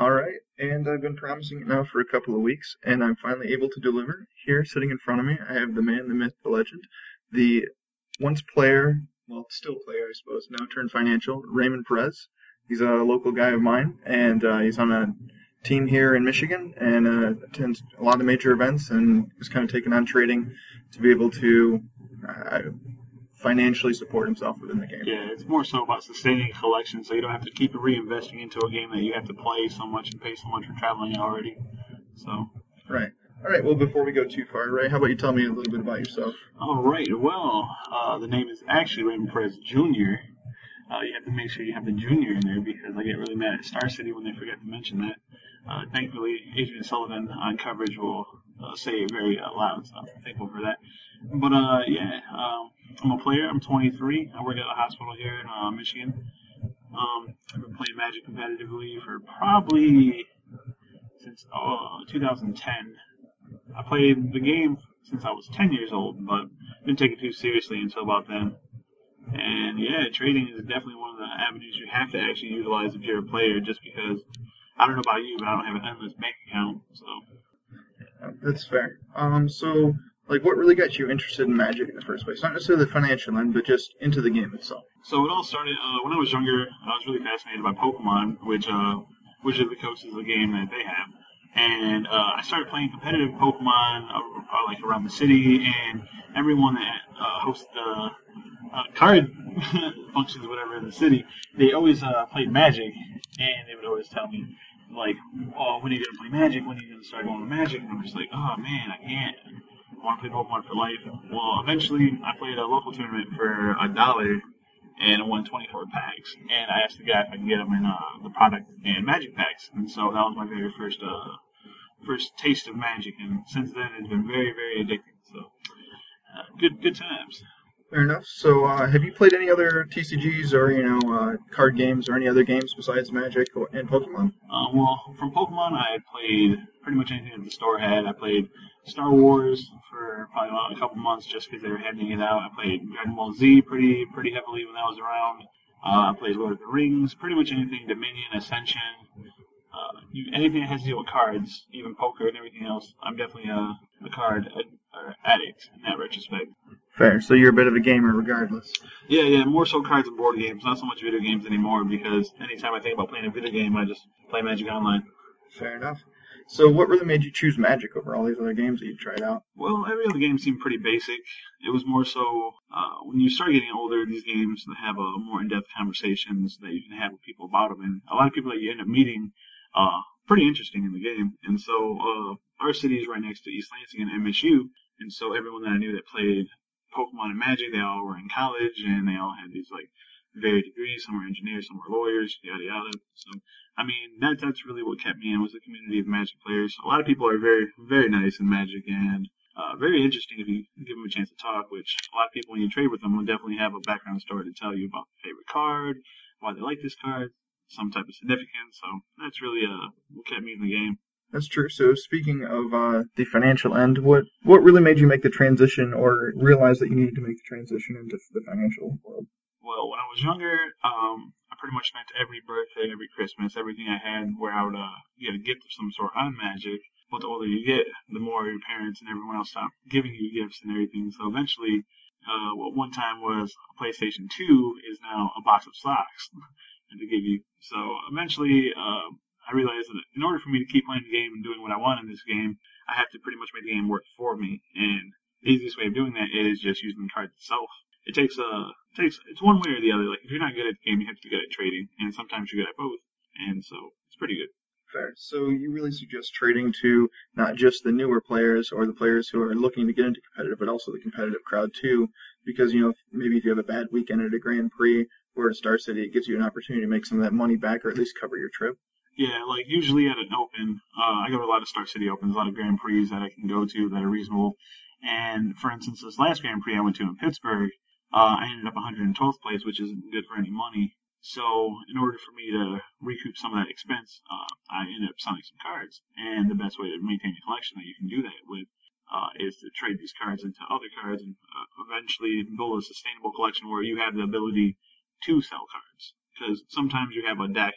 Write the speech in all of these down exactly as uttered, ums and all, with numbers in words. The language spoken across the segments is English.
All right, and I've been promising it now for a couple of weeks, and I'm finally able to deliver. Here, sitting in front of me, I have the man, the myth, the legend, the once player, well, still player, I suppose, now turned financial, Raymond Perez. He's a local guy of mine, and uh, he's on a team here in Michigan, and uh, attends a lot of the major events, and is kind of taking on trading to be able to uh, financially support himself within the game. Yeah, it's more so about sustaining a collection, so you don't have to keep reinvesting into a game that you have to play so much and pay so much for traveling already. So. Right. All right. Well, before we go too far, Ray, how about you tell me a little bit about yourself? All right. Well, uh, the name is actually Raymond Perez Junior Uh, you have to make sure you have the junior in there because I get really mad at Star City when they forget to mention that. Uh, thankfully, Adrian Sullivan on coverage will uh, say it very uh, loud, so I'm thankful for that. But uh, yeah, um, I'm a player. I'm twenty-three. I work at a hospital here in uh, Michigan. Um, I've been playing Magic competitively for probably since uh, two thousand ten. I played the game since I was ten years old, but didn't take it too seriously until about then. And yeah, trading is definitely one of the avenues you have to actually utilize if you're a player, just because, I don't know about you, but I don't have an endless bank account, so. That's fair. Um, so, like, what really got you interested in Magic in the first place? Not necessarily the financial end, but just into the game itself. So it all started, uh, when I was younger, I was really fascinated by Pokemon, which, uh, which of the coasts is the game that they have. And uh, I started playing competitive Pokemon uh, uh, like around the city, and everyone that uh, hosts the uh, card functions or whatever in the city, they always uh, played Magic, and they would always tell me, like, oh, when are you going to play Magic? When are you going to start going to Magic? And I'm just like, oh, man, I can't. I want to play Pokemon for life. Well, eventually, I played a local tournament for a dollar, and I won twenty-four packs. And I asked the guy if I could get him in uh, the product and Magic packs. And so that was my very first uh, first taste of Magic. And since then, it's been very, very addicting. So, uh, good good times. Fair enough. So, uh, have you played any other T C Gs or, you know, uh, card games or any other games besides Magic and Pokemon? Uh, well, from Pokemon, I played pretty much anything that the store had. I played Star Wars for probably about a couple months just because they were handing it out. I played Dragon Ball Z pretty pretty heavily when that was around. Uh, I played Lord of the Rings, pretty much anything, Dominion, Ascension, uh, you, anything that has to do with cards, even poker and everything else. I'm definitely a, a card a, addict in that retrospect. Fair. So you're a bit of a gamer regardless. Yeah, yeah, more so cards and board games, not so much video games anymore, because anytime I think about playing a video game, I just play Magic Online. Fair enough. So what really made you choose Magic over all these other games that you tried out? Well, every other game seemed pretty basic. It was more so, uh, when you start getting older, these games have a more in-depth conversations that you can have with people about them, and a lot of people that you end up meeting uh, pretty interesting in the game. And so uh, our city is right next to East Lansing and M S U, and so everyone that I knew that played Pokemon and Magic, they all were in college, and they all had these, like, varied degrees. Some were engineers, some were lawyers, yada, yada. So, I mean, that that's really what kept me in, was the community of Magic players. A lot of people are very, very nice in Magic, and uh, very interesting if you give them a chance to talk, which a lot of people, when you trade with them, will definitely have a background story to tell you about their favorite card, why they like this card, some type of significance. So that's really uh, what kept me in the game. That's true. So speaking of uh, the financial end, what what really made you make the transition or realize that you needed to make the transition into the financial world? Well, when I was younger, um, I pretty much spent every birthday, every Christmas, everything I had where I would uh, get a gift of some sort on Magic. But the older you get, the more your parents and everyone else stop giving you gifts and everything. So eventually, uh, what one time was a PlayStation two is now a box of socks to give you. So eventually, uh, I realized that in order for me to keep playing the game and doing what I want in this game, I have to pretty much make the game work for me. And the easiest way of doing that is just using the card itself. It takes a, it takes, it's one way or the other. Like, if you're not good at the game, you have to be good at trading. And sometimes you're good at both. And so, it's pretty good. Fair. So you really suggest trading to not just the newer players or the players who are looking to get into competitive, but also the competitive crowd too. Because, you know, maybe if you have a bad weekend at a Grand Prix or at a Star City, it gives you an opportunity to make some of that money back or at least cover your trip. Yeah, like usually at an open, uh, I go to a lot of Star City Opens, a lot of Grand Prix that I can go to that are reasonable. And for instance, this last Grand Prix I went to in Pittsburgh, uh, I ended up one hundred twelfth place, which isn't good for any money. So in order for me to recoup some of that expense, uh, I ended up selling some cards. And the best way to maintain a collection that you can do that with uh, is to trade these cards into other cards and uh, eventually build a sustainable collection where you have the ability to sell cards. Because sometimes you have a deck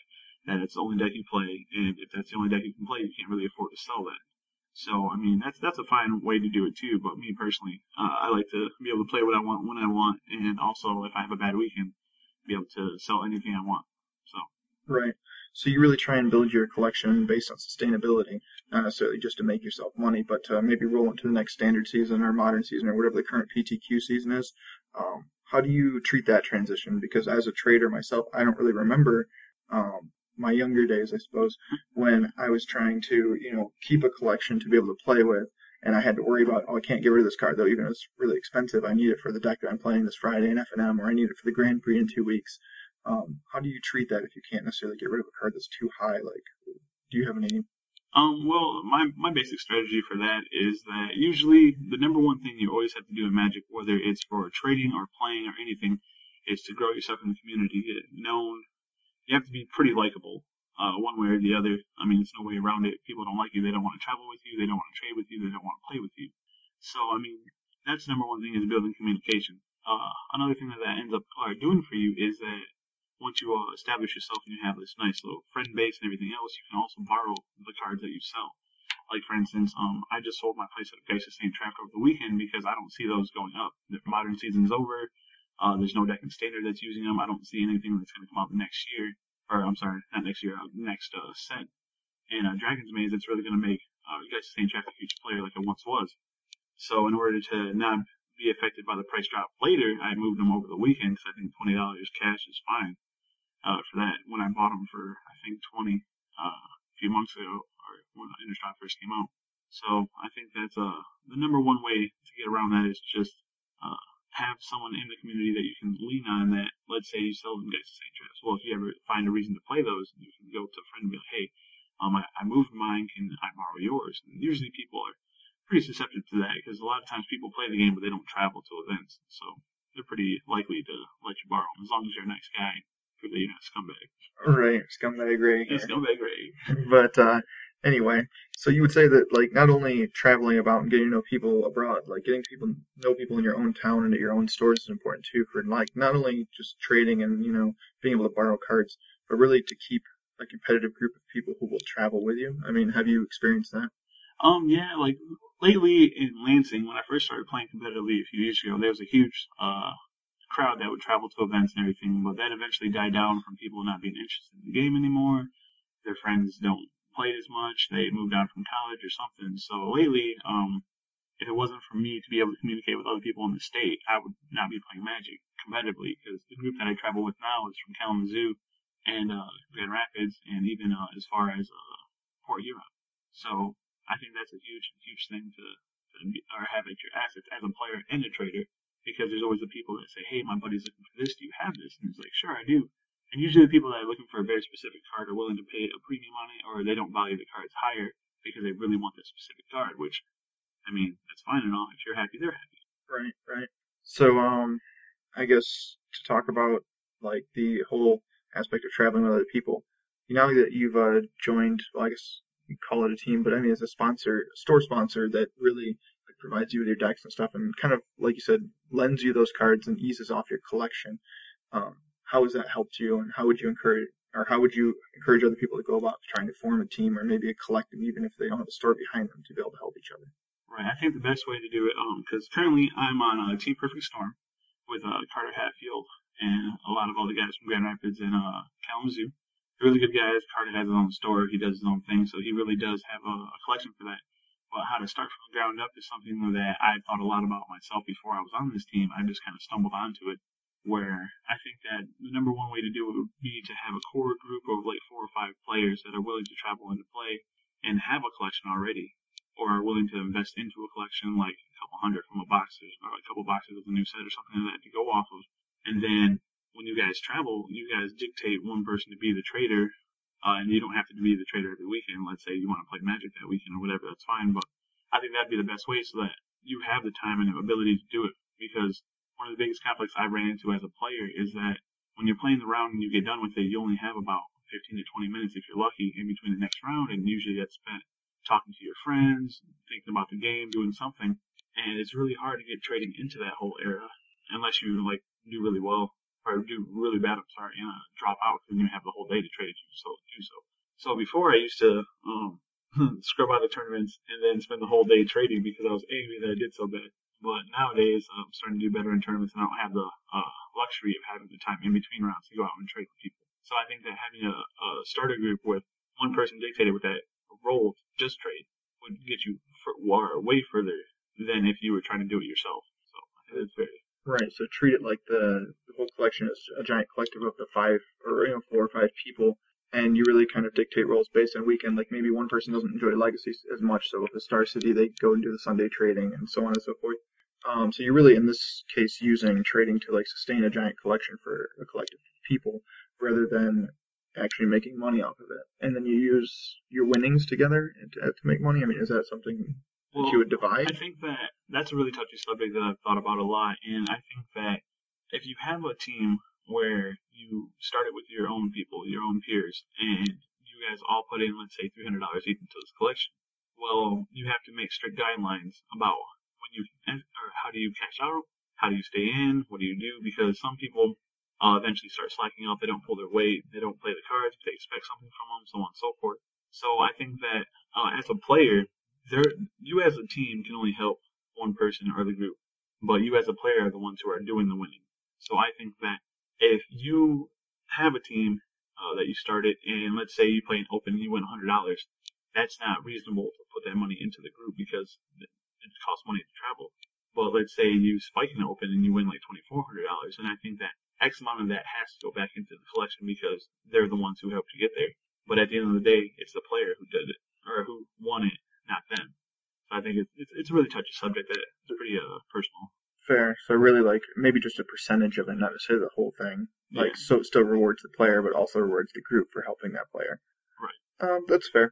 that it's the only deck you play, and if that's the only deck you can play, you can't really afford to sell that. So, I mean, that's that's a fine way to do it too. But me personally, uh, I like to be able to play what I want when I want, and also if I have a bad weekend, be able to sell anything I want. So. Right. So you really try and build your collection based on sustainability, not necessarily just to make yourself money, but to maybe roll into the next standard season or modern season or whatever the current P T Q season is. Um, how do you treat that transition? Because as a trader myself, I don't really remember um, my younger days, I suppose, when I was trying to, you know, keep a collection to be able to play with, and I had to worry about, oh, I can't get rid of this card, though, even if it's really expensive. I need it for the deck that I'm playing this Friday in F N M, or I need it for the Grand Prix in two weeks. Um, how do you treat that if you can't necessarily get rid of a card that's too high? Like, do you have any? Um, well, my, my basic strategy for that is that usually the number one thing you always have to do in Magic, whether it's for trading or playing or anything, is to grow yourself in the community, get known. You have to be pretty likable, uh, one way or the other. I mean, there's no way around it. People don't like you. They don't want to travel with you. They don't want to trade with you. They don't want to play with you. So, I mean, that's the number one thing, is building communication. Uh, another thing that that ends up uh, doing for you is that once you uh, establish yourself and you have this nice little friend base and everything else, you can also borrow the cards that you sell. Like, for instance, um, I just sold my place at Geist Sustained Track over the weekend because I don't see those going up. The modern season's over. Uh, there's no deck in standard that's using them. I don't see anything that's going to come out next year. Or, I'm sorry, not next year, uh, next uh, set. And uh, Dragon's Maze, that's really going to make uh, Geist Sustained Track a huge player like it once was. So in order to not be affected by the price drop later, I moved them over the weekend because I think twenty dollars cash is fine. Uh, for that, when I bought them for, I think, twenty uh, a few months ago, or when Interstrop first came out. So I think that's uh, the number one way to get around that is just uh, have someone in the community that you can lean on. That, let's say you sell them guys the same traps. Well, if you ever find a reason to play those, you can go to a friend and be like, hey, um, I, I moved mine, can I borrow yours? And usually people are pretty susceptible to that because a lot of times people play the game, but they don't travel to events. So they're pretty likely to let you borrow them as long as you're a nice guy. You're not scumbag. Right, scumbag Ray. Yeah, scumbag Ray. But uh, anyway, so you would say that, like, not only traveling about and getting to know people abroad, like getting people know people in your own town and at your own stores is important too for, like, not only just trading and, you know, being able to borrow cards, but really to keep a competitive group of people who will travel with you. I mean, have you experienced that? Um, yeah, like lately in Lansing, when I first started playing competitively a few years ago, there was a huge uh crowd that would travel to events and everything, but that eventually died down from people not being interested in the game anymore. Their friends don't play as much. They moved on from college or something. So lately, um, if it wasn't for me to be able to communicate with other people in the state, I would not be playing Magic competitively because the group that I travel with now is from Kalamazoo and uh, Grand Rapids and even uh, as far as uh, Port Huron. So I think that's a huge, huge thing to, to be, or have at your assets as a player and a trader. Because there's always the people that say, hey, my buddy's looking for this, do you have this? And it's like, sure, I do. And usually the people that are looking for a very specific card are willing to pay a premium on it, or they don't value the cards higher because they really want that specific card, which, I mean, that's fine and all. If you're happy, they're happy. Right, right. So, um, I guess to talk about, like, the whole aspect of traveling with other people, now that you've uh, joined, well, I guess you call it a team, but I mean, as a sponsor, a store sponsor that really provides you with your decks and stuff, and kind of, like you said, lends you those cards and eases off your collection. Um, how has that helped you, and how would you encourage, or how would you encourage other people to go about trying to form a team or maybe a collective, even if they don't have a store behind them, to be able to help each other? Right. I think the best way to do it, um, because currently I'm on a Team Perfect Storm with uh, Carter Hatfield and a lot of other guys from Grand Rapids and uh, Kalamazoo. Really good guys. Carter has his own store. He does his own thing, so he really does have a, a collection for that. But how to start from the ground up is something that I thought a lot about myself before I was on this team. I just kind of stumbled onto it, where I think that the number one way to do it would be to have a core group of like four or five players that are willing to travel into play and have a collection already, or are willing to invest into a collection like a couple hundred from a box or a couple boxes of a new set or something like that to go off of. And then when you guys travel, you guys dictate one person to be the trader. Uh, and you don't have to be the trader every weekend. Let's say you want to play Magic that weekend or whatever, that's fine. But I think that'd be the best way so that you have the time and the ability to do it. Because one of the biggest conflicts I ran into as a player is that when you're playing the round and you get done with it, you only have about fifteen to twenty minutes if you're lucky in between the next round. And usually that's spent talking to your friends, thinking about the game, doing something. And it's really hard to get trading into that whole era unless you like do really well. or do really bad, I'm sorry, and uh, drop out because you have the whole day to trade if you so do so. So before I used to um, scrub out the tournaments and then spend the whole day trading because I was angry that I did so bad. But nowadays, I'm starting to do better in tournaments, and I don't have the uh, luxury of having the time in between rounds to go out and trade with people. So I think that having a, a starter group with one person dictated with that role, just trade, would get you for, way further than if you were trying to do it yourself. So I think that's very right. So treat it like the, the whole collection is a giant collective of the five or you know four or five people, and you really kind of dictate roles based on weekend. Like maybe one person doesn't enjoy Legacy as much, so with the Star City they go and do the Sunday trading and so on and so forth. Um, so you're really in this case using trading to like sustain a giant collection for a collective of people rather than actually making money off of it. And then you use your winnings together to, to make money. I mean, is that something that well, you would divide? I think that that's a really touchy subject that I've thought about a lot, and I think that if you have a team where you started with your own people, your own peers, and you guys all put in, let's say, three hundred dollars each into this collection, well, you have to make strict guidelines about when you, or how do you cash out, how do you stay in, what do you do, because some people uh, eventually start slacking off, they don't pull their weight, they don't play the cards, they expect something from them, so on and so forth. So I think that uh, as a player, there, you as a team can only help one person or the group, but you as a player are the ones who are doing the winning. So I think that if you have a team uh, that you started, and let's say you play an open and you win one hundred dollars, that's not reasonable to put that money into the group because it costs money to travel. But let's say you spike an open and you win like twenty-four hundred dollars, and I think that X amount of that has to go back into the collection because they're the ones who helped you get there. But at the end of the day, it's the player who did it, or who won it, not them. So I think it's, it's, it's a really touchy subject that it's pretty uh, personal. Fair. So really, like maybe just a percentage of it, not necessarily the whole thing. Like, Yeah. so it still rewards the player, but also rewards the group for helping that player. Right. Um, that's fair.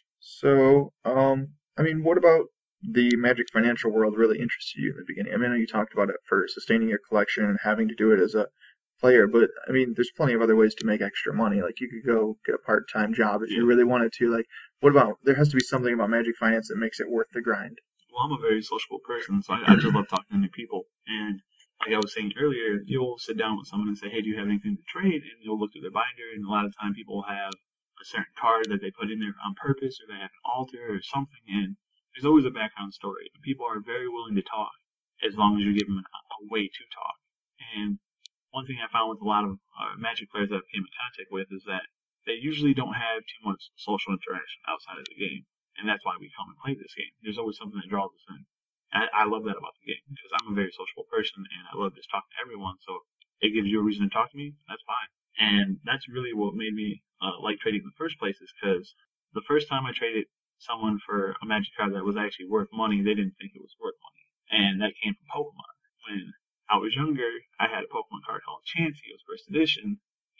So, um, I mean, what about the Magic financial world really interested you in the beginning? I mean, I know you talked about it for sustaining your collection and having to do it as a player, but I mean, there's plenty of other ways to make extra money. Like, you could go get a part-time job if Yeah. you really wanted to. Like, what about, there has to be something about Magic Finance that makes it worth the grind. Well, I'm a very sociable person, so I, I just love talking to new people. And like I was saying earlier, you'll sit down with someone and say, hey, do you have anything to trade? And you'll look through their binder, and a lot of time people have a certain card that they put in there on purpose, or they have an altar or something, and there's always a background story. People are very willing to talk as long as you give them a, a way to talk. And one thing I found with a lot of uh, Magic players that I came in contact with is that they usually don't have too much social interaction outside of the game. And that's why we come and play this game. There's always something that draws us in. And I, I love that about the game because I'm a very sociable person and I love just talking to everyone. So it gives you a reason to talk to me. That's fine. And that's really what made me uh, like trading in the first place is because the first time I traded someone for a Magic card that was actually worth money, they didn't think it was worth money. And that came from Pokemon. When I was younger, I had a Pokemon card called Chansey. It was first edition.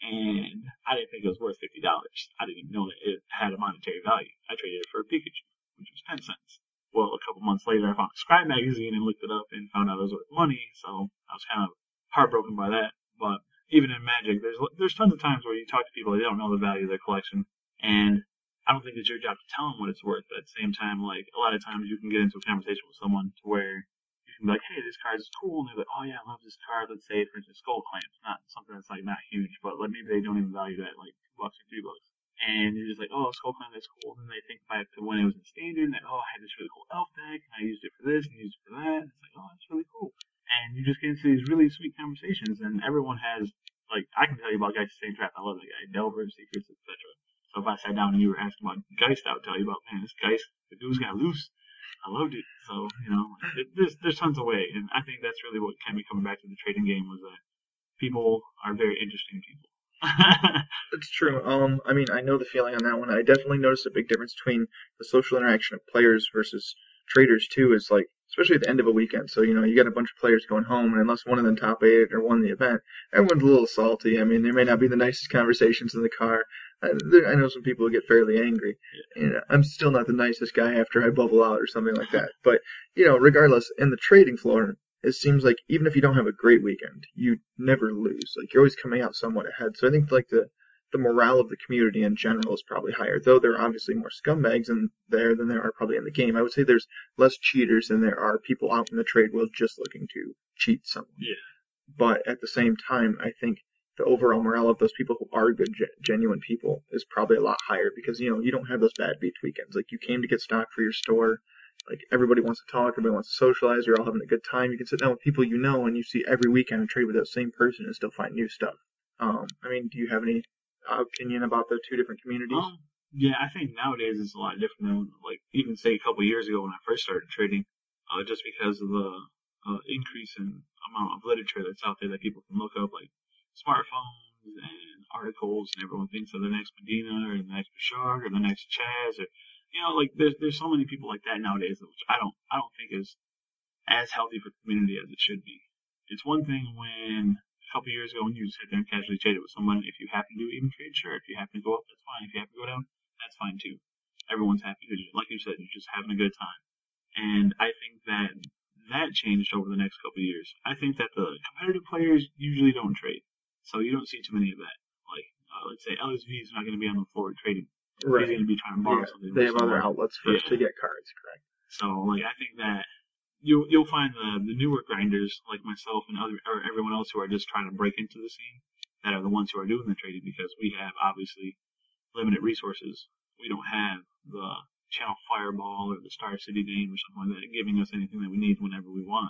And I didn't think it was worth fifty dollars. I didn't even know that it had a monetary value. I traded it for a Pikachu, which was ten cents. Well, a couple months later, I found a Scribe magazine and looked it up and found out it was worth money, so I was kind of heartbroken by that. But even in Magic, there's there's tons of times where you talk to people, they don't know the value of their collection, and I don't think it's your job to tell them what it's worth, but at the same time, like, a lot of times you can get into a conversation with someone to where you can be like, hey, this card is cool, and they're like, oh yeah, I love this card. Let's say, for instance, Skull Clamps, not something that's like not huge, but like maybe they don't even value that like two bucks or three bucks. And you're just like, oh, Skull Clamp, that's cool. And then they think back to when it was in Standard, and that, oh, I had this really cool elf deck, and I used it for this, and used it for that. And it's like, oh, that's really cool. And you just get into these really sweet conversations, and everyone has, like, I can tell you about Geist Same Trap. I love that guy. Delver, Secrets, et cetera. So if I sat down and you were asking about Geist, I would tell you about, man, this Geist, the dude's got loose. I loved it. So, you know, it, there's there's tons of way, and I think that's really what kept me coming back to the trading game was that people are very interesting people. That's true. Um, I mean, I know the feeling on that one. I definitely noticed a big difference between the social interaction of players versus traders too. Is like, especially at the end of a weekend. So you know, you got a bunch of players going home, and unless one of them top eight or won the event, everyone's a little salty. I mean, there may not be the nicest conversations in the car. I, there, I know some people get fairly angry. And I'm still not the nicest guy after I bubble out or something like that. But you know, regardless, in the trading floor, it seems like even if you don't have a great weekend, you never lose. Like, you're always coming out somewhat ahead. So I think like the the morale of the community in general is probably higher. Though there are obviously more scumbags in there than there are probably in the game. I would say there's less cheaters than there are people out in the trade world just looking to cheat someone. Yeah. but at the same time, I think the overall morale of those people who are good, genuine people is probably a lot higher because, you know, you don't have those bad beat weekends. Like, you came to get stock for your store. Like, everybody wants to talk, everybody wants to socialize, you're all having a good time. You can sit down with people you know and you see every weekend and trade with that same person and still find new stuff. Um, I mean, do you have any opinion about the two different communities? Um, yeah, I think nowadays it's a lot different than, like, even say a couple of years ago when I first started trading, uh, just because of the uh, increase in amount of literature that's out there that people can look up, like smartphones and articles, and everyone thinks of the next Medina or the next Bouchard or the next Chaz, or, you know, like there's there's so many people like that nowadays, which I don't I don't think is as healthy for the community as it should be. It's one thing when a couple years ago when you sit there and casually trade it with someone. If you happen to do even trade, sure. If you happen to go up, that's fine. If you happen to go down, that's fine too. Everyone's happy because, like you said, you're just having a good time. And I think that that changed over the next couple of years. I think that the competitive players usually don't trade, so you don't see too many of that. Like, uh, let's say L S V is not going to be on the floor trading. Right. He's going to be trying to borrow Yeah, something. they have other someone. outlets for Yeah. to get cards, correct? So, like, I think that you you'll find the the newer grinders like myself and other or everyone else who are just trying to break into the scene that are the ones who are doing the trading, because we have obviously limited resources. We don't have the Channel Fireball or the Star City name or something like that giving us anything that we need whenever we want.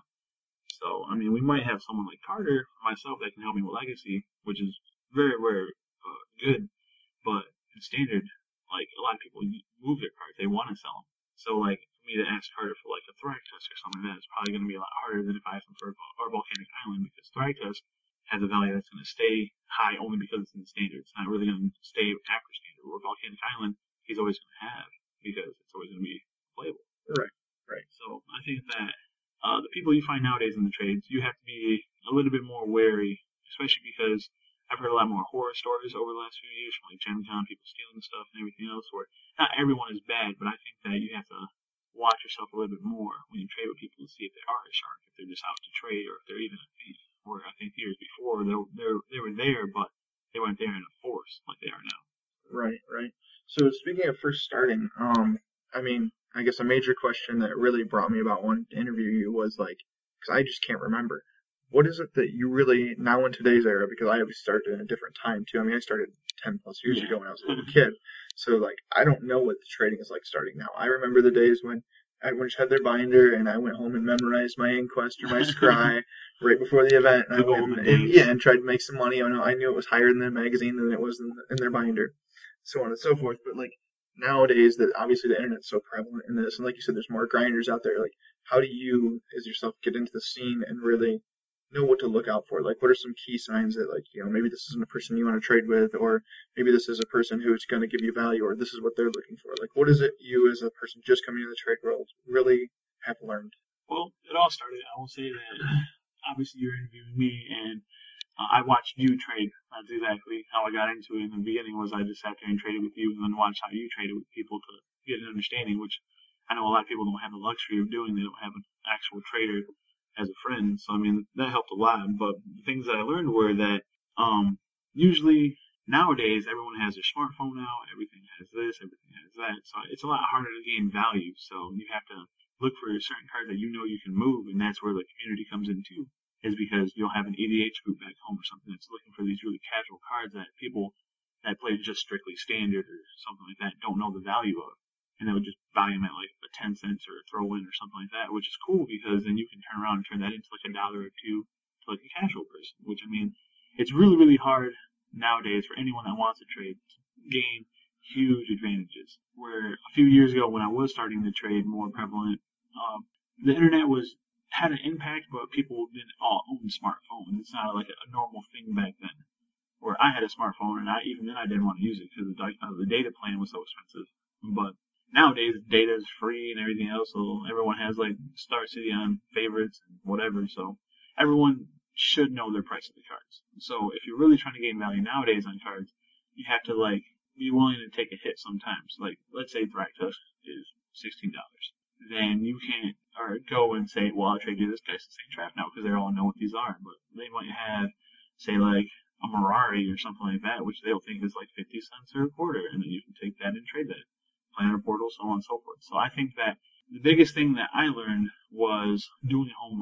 So, I mean, we might have someone like Carter, myself, that can help me with Legacy, which is very, very uh, good. But in Standard, like, a lot of people move their cards. They want to sell them. So, like, for me to ask Carter for, like, a Thragtusk or something like that is probably going to be a lot harder than if I ask him for our Volcanic Island, because Thragtusk has a value that's going to stay high only because it's in Standard. It's not really going to stay after Standard. Or Volcanic Island, he's always going to have, because it's always going to be playable. Right, right. So, I think that Uh, the people you find nowadays in the trades, you have to be a little bit more wary, especially because I've heard a lot more horror stories over the last few years from like Gen Con, people stealing stuff and everything else, where not everyone is bad, but I think that you have to watch yourself a little bit more when you trade with people to see if they are a shark, if they're just out to trade, or if they're even a thief. Where I think years before, they they they were there, but they weren't there in a force like they are now. Right, right. So speaking of first starting, um, I mean, I guess a major question that really brought me about wanting to interview you was like, because I just can't remember, what is it that you really, now in today's era, because I obviously started in a different time too. I mean, I started ten plus years Yeah. ago when I was a little kid. So like, I don't know what the trading is like starting now. I remember the days when everyone just had their binder and I went home and memorized my Inquest or my Scry right before the event. And I went and, and, yeah, and tried to make some money. I know I knew it was higher in the magazine than it was in, in their binder, so on and so forth. But like, nowadays that obviously the internet's so prevalent in this, and like you said, there's more grinders out there. Like, how do you, as yourself, get into the scene and really know what to look out for? Like, what are some key signs that, like, you know, maybe this isn't a person you want to trade with, or maybe this is a person who's going to give you value, or this is what they're looking for? Like, what is it you, as a person just coming into the trade world, really have learned? Well, it all started, I will say that obviously you're interviewing me, and Uh, I watched you trade. That's exactly how I got into it in the beginning. Was I just sat there and traded with you, and then watched how you traded with people to get an understanding, which I know a lot of people don't have the luxury of doing. They don't have an actual trader as a friend. So I mean, that helped a lot. But the things that I learned were that um, usually nowadays everyone has their smartphone now. Everything has this. Everything has that. So it's a lot harder to gain value. So you have to look for certain cards that you know you can move, and that's where the community comes in too. Is because you'll have an E D H group back home or something that's looking for these really casual cards that people that play just strictly Standard or something like that don't know the value of. And they'll just value them at like a ten cents or a throw in or something like that, which is cool because then you can turn around and turn that into like a dollar or two to like a casual person. Which, I mean, it's really, really hard nowadays for anyone that wants to trade to gain huge advantages. Where a few years ago when I was starting to trade more prevalent, um, the internet was had an impact, but people didn't all own smartphones. It's not like a normal thing back then. Where I had a smartphone, and I even then I didn't want to use it because the, uh, the data plan was so expensive. But nowadays, data is free and everything else, so everyone has like Star City on favorites and whatever. So everyone should know their price of the cards. So if you're really trying to gain value nowadays on cards, you have to like be willing to take a hit sometimes. Like, let's say Thragtusk is sixteen dollars. Then you can't or go and say, well, I'll trade you this guy's the same draft now because they all know what these are. But they might have, say, like a Mirari or something like that, which they'll think is like fifty cents or a quarter, and then you can take that and trade that. Planner portal, so on and so forth. So I think that the biggest thing that I learned was doing homework.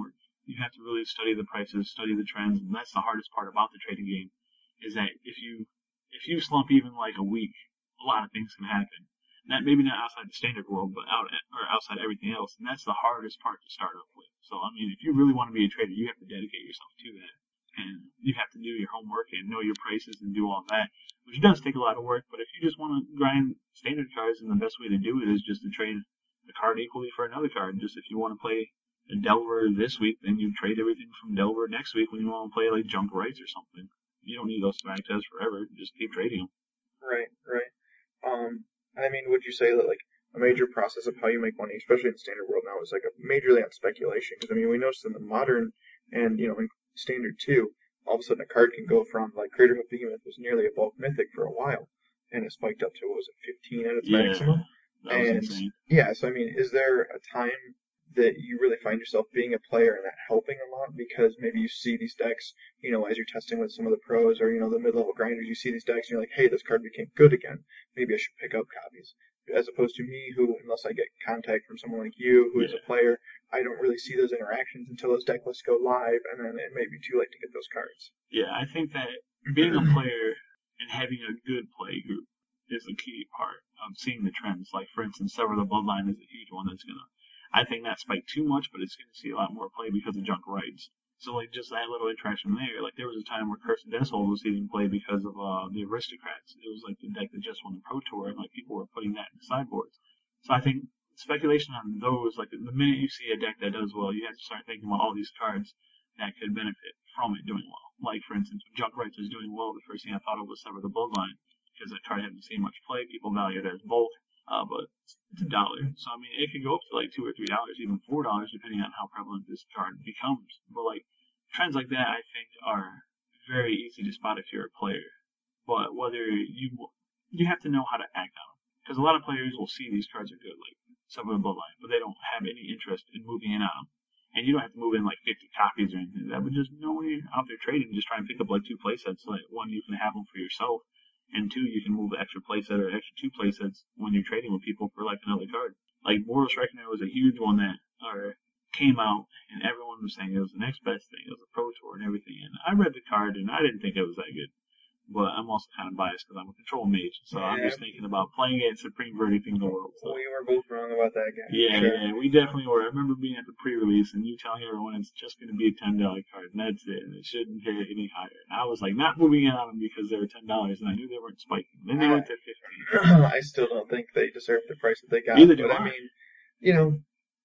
You have to really study the prices, study the trends, and that's the hardest part about the trading game, is that if you if you slump even like a week, a lot of things can happen. Not maybe not outside the standard world, but out at, or outside everything else, and that's the hardest part to start off with. So I mean, if you really want to be a trader, you have to dedicate yourself to that, and you have to do your homework and know your prices and do all that, which does take a lot of work. But if you just want to grind standard cards, then the best way to do it is just to trade the card equally for another card. Just if you want to play a Delver this week, then you trade everything from Delver next week when you want to play like Junk Rights or something. You don't need those swag tests forever. Just keep trading them. Right, right. Um, I mean, would you say that like a major process of how you make money, especially in the standard world now, is like a majorly on speculation? Because I mean, we noticed in the modern and you know in standard too, all of a sudden a card can go from like Crater Hoof Behemoth was nearly a bulk mythic for a while, and it spiked up to what was it, fifteen at its Yeah, maximum? that was And insane. yeah, so I mean, is there a time that you really find yourself being a player and that helping a lot because maybe you see these decks, you know, as you're testing with some of the pros or, you know, the mid-level grinders, you see these decks and you're like, hey, this card became good again. Maybe I should pick up copies. As opposed to me who, unless I get contact from someone like you who is Yeah. a player, I don't really see those interactions until those deck lists go live and then it may be too late to get those cards. Yeah, I think that being a player and having a good play group is the key part of seeing the trends. Like, for instance, Sever the Bloodline is a huge one that's going to, I think that spiked too much, but it's going to see a lot more play because of Junk Rights. So, like, just that little interaction there, like, there was a time where Curse of Deathhold was getting play because of uh, the Aristocrats. It was like the deck that just won the Pro Tour, and, like, people were putting that in the sideboards. So I think speculation on those, like, the minute you see a deck that does well, you have to start thinking about all these cards that could benefit from it doing well. Like, for instance, when Junk Rights was doing well, the first thing I thought of was Sever the Bloodline, because that card hadn't seen much play. People value it as bulk, uh, but it's a dollar. So, I mean, it could go up to like two or three dollars, even four dollars, depending on how prevalent this card becomes. But, like, trends like that, I think, are very easy to spot if you're a player. But whether you, you have to know how to act on them. Because a lot of players will see these cards are good, like Sever the Bloodline, but they don't have any interest in moving in on them. And you don't have to move in like fifty copies or anything like that, but just know when you're out there trading, just try and pick up like two playsets. Like, one, you can have them for yourself, and two, you can move an extra playset or extra two playsets when you're trading with people for like another card. Like, Boros Reckoner was a huge one that or came out, and everyone was saying it was the next best thing. It was a Pro Tour and everything. And I read the card, and I didn't think it was that good. But I'm also kind of biased because I'm a control mage, so yeah. I'm just thinking about playing it Supreme Verdicting the world. So. We were both wrong about that guy. Yeah, sure. yeah, we definitely were. I remember being at the pre-release and you telling everyone it's just going to be a ten dollar card, and that's it, and it shouldn't hit any higher. And I was like, not moving in on them because they were ten dollars, and I knew they weren't spiking. Then they went to fifteen. I still don't think they deserve the price that they got. Neither do but I. I mean, you know,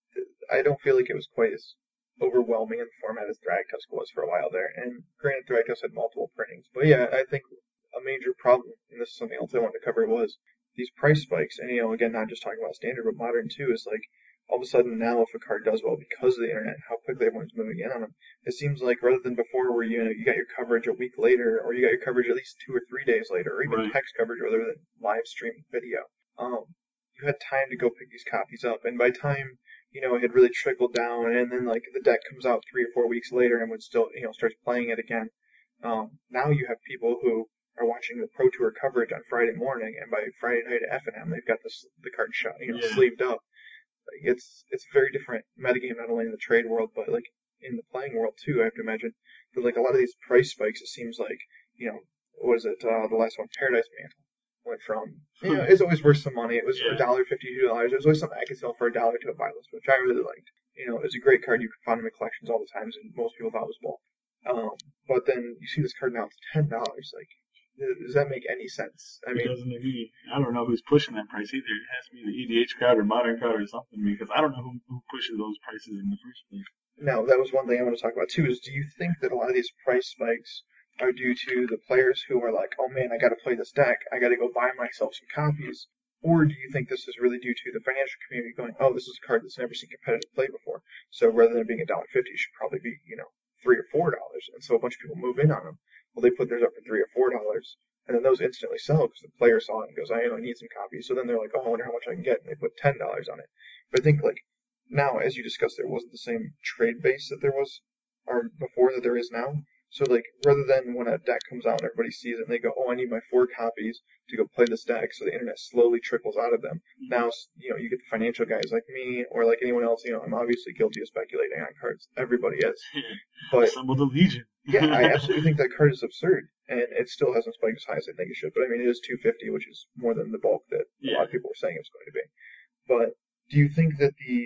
I don't feel like it was quite as overwhelming in the format as Thragtusk was for a while there. And granted, Thragtusk had multiple printings. But yeah, I think a major problem, and this is something else I wanted to cover, was these price spikes. And, you know, again, not just talking about standard, but modern too, is like, all of a sudden now if a card does well because of the internet, how quickly everyone's moving in on them. It seems like rather than before where you know, you got your coverage a week later, or you got your coverage at least two or three days later, or even right. text coverage rather than live streaming video. Um, you had time to go pick these copies up, and by time, you know, it had really trickled down, and then like the deck comes out three or four weeks later and would still, you know, starts playing it again. Um, now you have people who are watching the Pro Tour coverage on Friday morning, and by Friday night at F and M, they've got this, the card shot, you know, yeah. sleeved up. Like, it's it's a very different metagame, not only in the trade world, but like in the playing world too. I have to imagine. But like a lot of these price spikes, it seems like, you know, what is it? Uh, the last one, Paradise Mantle, went from, you know, it's always worth some money. It was a yeah. dollar fifty, two dollars. It was always something I could sell for a dollar to a buy list, which I really liked. You know, it's a great card. You can find them in collections all the times, and most people thought it was bulk. Um, but then you see this card now, it's ten dollars. Like, does that make any sense? I mean, it doesn't indeed. I don't know who's pushing that price either. It has to be the E D H crowd or modern crowd or something, because I don't know who, who pushes those prices in the first place. Now, that was one thing I want to talk about too, is do you think that a lot of these price spikes are due to the players who are like, oh man, I gotta play this deck, I gotta go buy myself some copies, or do you think this is really due to the financial community going, oh, this is a card that's never seen competitive play before, so rather than it being a dollar fifty, it should probably be, you know, three or four dollars, and so a bunch of people move in on them. Well, they put theirs up for three or four dollars, and then those instantly sell because the player saw it and goes, I know I need some copies. So then they're like, oh, I wonder how much I can get, and they put ten dollars on it. But I think like now, as you discussed, there wasn't the same trade base that there was or before that there is now. So like rather than when a deck comes out and everybody sees it and they go, oh, I need my four copies to go play this deck, so the internet slowly trickles out of them. Mhm. Now you know you get the financial guys like me or like anyone else. You know I'm obviously guilty of speculating on cards. Everybody is, but Assemble the Legion. yeah, I absolutely think that card is absurd, and it still hasn't spiked as high as I think it should. But I mean, it is two fifty, which is more than the bulk that a Yeah. lot of people were saying it was going to be. But do you think that the,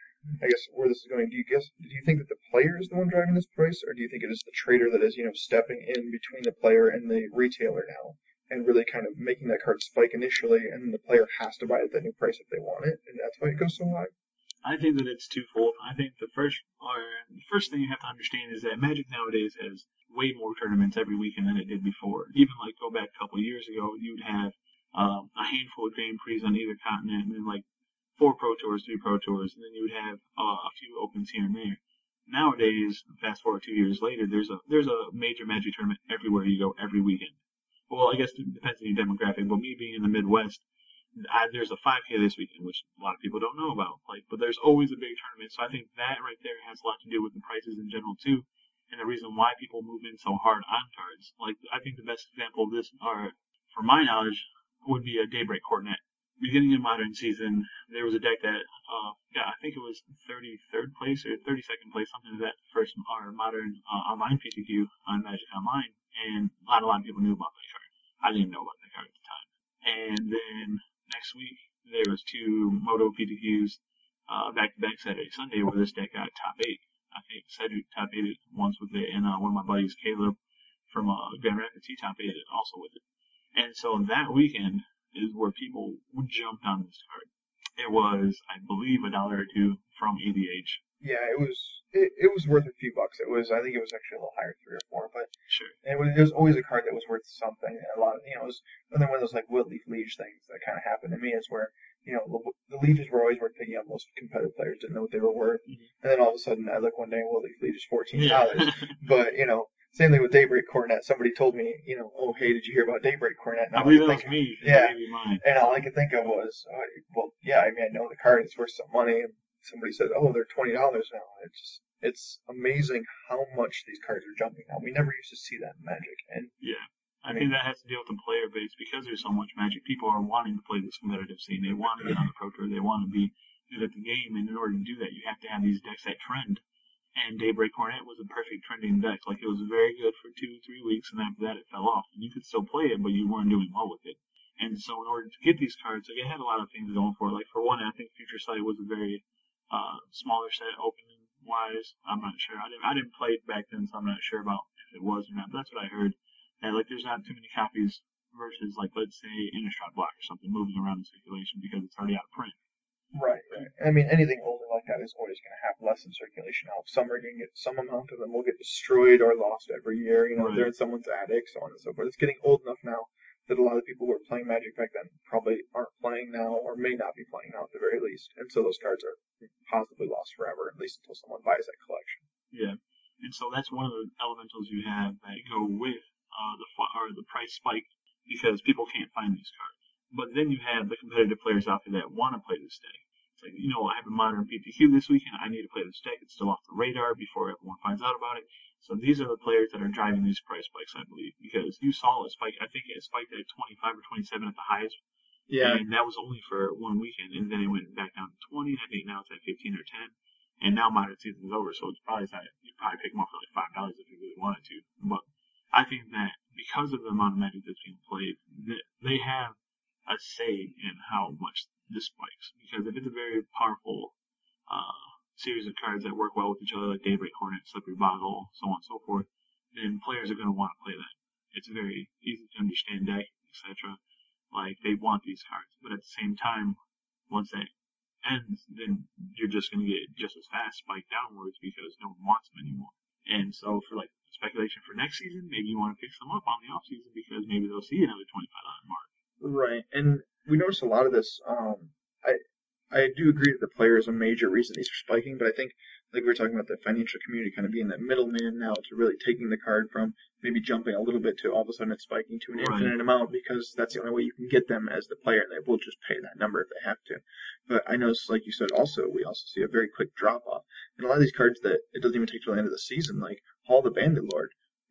I guess where this is going, do you guess, do you think that the player is the one driving this price, or do you think it is the trader that is, you know, stepping in between the player and the retailer now, and really kind of making that card spike initially, and then the player has to buy it at that new price if they want it, and that's why it goes so high? I think that it's twofold. I think the first, or the first thing you have to understand is that Magic nowadays has way more tournaments every weekend than it did before. Even like go back a couple of years ago, you'd have um, a handful of Grand Prix on either continent, and then like four Pro Tours, three Pro Tours, and then you would have uh, a few Opens here and there. Nowadays, fast forward two years later, there's a there's a major Magic tournament everywhere you go every weekend. Well, I guess it depends on your demographic, but me being in the Midwest, I, there's a five K this weekend, which a lot of people don't know about. Like, but there's always a big tournament, so I think that right there has a lot to do with the prices in general too, and the reason why people move in so hard on cards. Like, I think the best example of this, or for my knowledge, would be a Daybreak Coronet. Beginning of Modern season, there was a deck that, uh, yeah, I think it was thirty-third place or thirty-second place, something like that, first our Modern uh, online P T Q on Magic Online, and not a lot of people knew about that card. I didn't even know about that card at the time. And then next week, there was two Moto P T Qs uh, back-to-back Saturday, Sunday, where this deck got top eight. I think Cedric top eight it once with it, and uh, one of my buddies, Caleb, from uh, Grand Rapids, he top eight it also with it. And so that weekend is where people jumped on this card. It was, I believe, a dollar or two from E D H. Yeah, it was it, it was worth a few bucks. It was I think it was actually a little higher, three or four, but Sure. it was, it was always a card that was worth something. A lot of you know, it was and then one of those like Woodleaf Liege things that kind of happened to me is where you know the, the Lieges were always worth picking up. Most competitive players didn't know what they were worth, Mm-hmm. and then all of a sudden I look one day and Woodleaf Liege is fourteen dollars. Yeah. But you know, same thing with Daybreak Coronet. Somebody told me, you know, oh hey, did you hear about Daybreak Coronet? And I all believe could that was think- me. Yeah. That may be mine. And all I could think of was, uh, well, yeah, I mean, I know the card is worth some money, and somebody said, oh, they're twenty dollars now. It's just, it's amazing how much these cards are jumping now. We never used to see that in Magic, and Yeah. I I think mean- that has to deal with the player base because there's so much Magic. People are wanting to play this competitive scene. They want to get on the Pro Tour. They want to be good at the game. And in order to do that, you have to have these decks that trend. And Daybreak Coronet was a perfect trending deck. Like, it was very good for two, three weeks, and after that, it fell off. And you could still play it, but you weren't doing well with it. And so, in order to get these cards, like, it had a lot of things going for it. Like, for one, I think Future Sight was a very uh, smaller set opening wise. I'm not sure. I didn't, I didn't play it back then, so I'm not sure about if it was or not. But that's what I heard. That, like, there's not too many copies versus, like, let's say, Innistrad Block or something moving around in circulation because it's already out of print. right, right. I mean, anything older like that is always going to have less in circulation. Now, some are going to get some amount of them will get destroyed or lost every year. You know, Right. they're in someone's attic, so on and so forth. It's getting old enough now that a lot of the people who were playing Magic back then probably aren't playing now or may not be playing now at the very least. And so those cards are possibly lost forever, at least until someone buys that collection. Yeah. And so that's one of the elementals you have that go with uh, the fi- or the price spike because people can't find these cards. But then you have the competitive players out there that want to play this deck. It's like, you know, I have a Modern P T Q this weekend. I need to play this deck. It's still off the radar before everyone finds out about it. So these are the players that are driving these price spikes, I believe, because you saw it spike. I think it spiked at twenty-five or twenty-seven at the highest. Yeah. And that was only for one weekend, and then it went back down to twenty. I think now it's at fifteen or ten. And now Modern season is over, so it's probably you probably pick them up for like five dollars if you really wanted to. But I think that because of the amount of Magic that's being played, they have a say in how much this spikes. Because if it's a very powerful uh, series of cards that work well with each other, like Daybreak Coronet, Slippery Boggle, so on and so forth, then players are going to want to play that. It's a very easy to understand deck, et cetera. Like, they want these cards, but at the same time, once that ends, then you're just going to get just as fast spiked downwards because no one wants them anymore. And so for like speculation for next season, maybe you want to pick some up on the off season because maybe they'll see another twenty-five dollars mark. Right, and we notice a lot of this. Um, I I do agree that the player is a major reason these are spiking, but I think, like we were talking about, the financial community kind of being that middleman now to really taking the card from maybe jumping a little bit to all of a sudden it's spiking to an Right. infinite amount because that's the only way you can get them as the player. They will just pay that number if they have to. But I notice, like you said, also we also see a very quick drop off, and a lot of these cards that it doesn't even take till the end of the season, like Hall the Bandit Lord.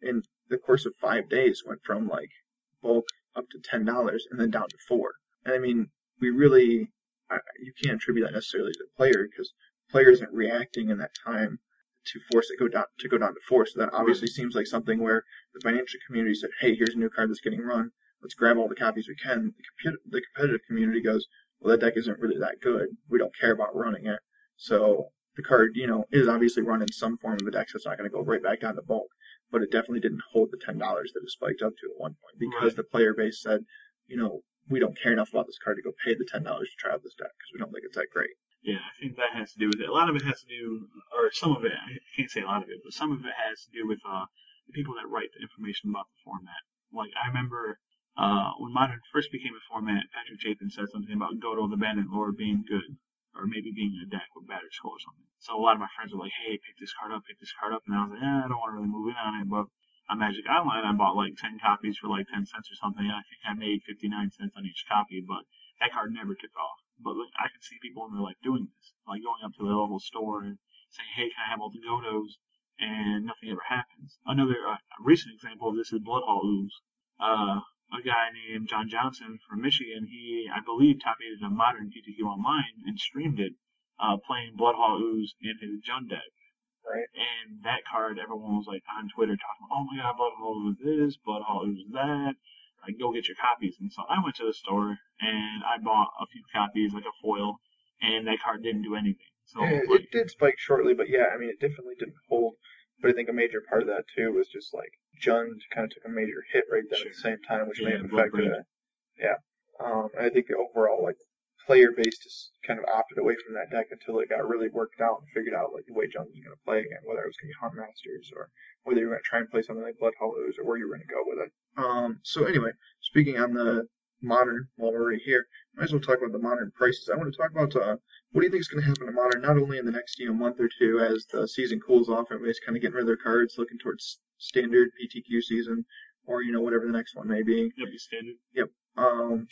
in the course of five days went from like bulk up to ten dollars and then down to four. And I mean, we really, I, you can't attribute that necessarily to the player because the player isn't reacting in that time to force it go down to go down to four. So that obviously seems like something where the financial community said, "Hey, here's a new card that's getting run. Let's grab all the copies we can." The, compu- the competitive community goes, "Well, that deck isn't really that good. We don't care about running it." So the card, you know, is obviously run in some form of a deck, so it's not going to go right back down to bulk. But it definitely didn't hold the ten dollars that it spiked up to at one point because Right. the player base said, you know, we don't care enough about this card to go pay the ten dollars to try out this deck because we don't think it's that great. Yeah, I think that has to do with it. A lot of it has to do, or some of it, I can't say a lot of it, but some of it has to do with uh, the people that write the information about the format. Like, I remember uh, when Modern first became a format, Patrick Chapin said something about Godo the Bandit Lord being good, or maybe being a deck with better skull or something. So a lot of my friends were like, hey, pick this card up, pick this card up. And I was like, eh, I don't want to really move in on it, but on Magic Online, I bought like ten copies for like ten cents or something, and I think I made fifty-nine cents on each copy, but that card never took off. But like, I can see people in real life doing this, like going up to the local store and saying, hey, can I have all the Godos? And nothing ever happens. Another uh, recent example of this is Bloodhall Ooze. Uh, a guy named John Johnson from Michigan, he, I believe, top eighted a Modern P T Q online and streamed it, uh, playing Bloodhall Ooze in his Jund deck. Right. And that card, everyone was like on Twitter talking, oh my god, Bloodhall Ooze this, Bloodhall Ooze that. Like, go get your copies. And so I went to the store and I bought a few copies, like a foil, and that card didn't do anything. So Yeah, like, it did spike shortly, but yeah, I mean, it definitely didn't hold. But I think a major part of that too was just like Jund kind of took a major hit right then sure. at the same time, which may Yeah, have Blood affected Braid. it. Yeah. Um, and I think the overall like player base just kind of opted away from that deck until it got really worked out and figured out like the way Jund was going to play again, whether it was going to be Hunt Masters or whether you were going to try and play something like Blood Hollows or where you were going to go with it. Um, so anyway, speaking on the Modern, while we're right here, might as well talk about the Modern prices. I want to talk about uh, what do you think is going to happen to Modern, not only in the next you know month or two as the season cools off, everybody's kind of getting rid of their cards, looking towards standard P T Q season, or you know whatever the next one may be. Yep, standard. Yep. Um,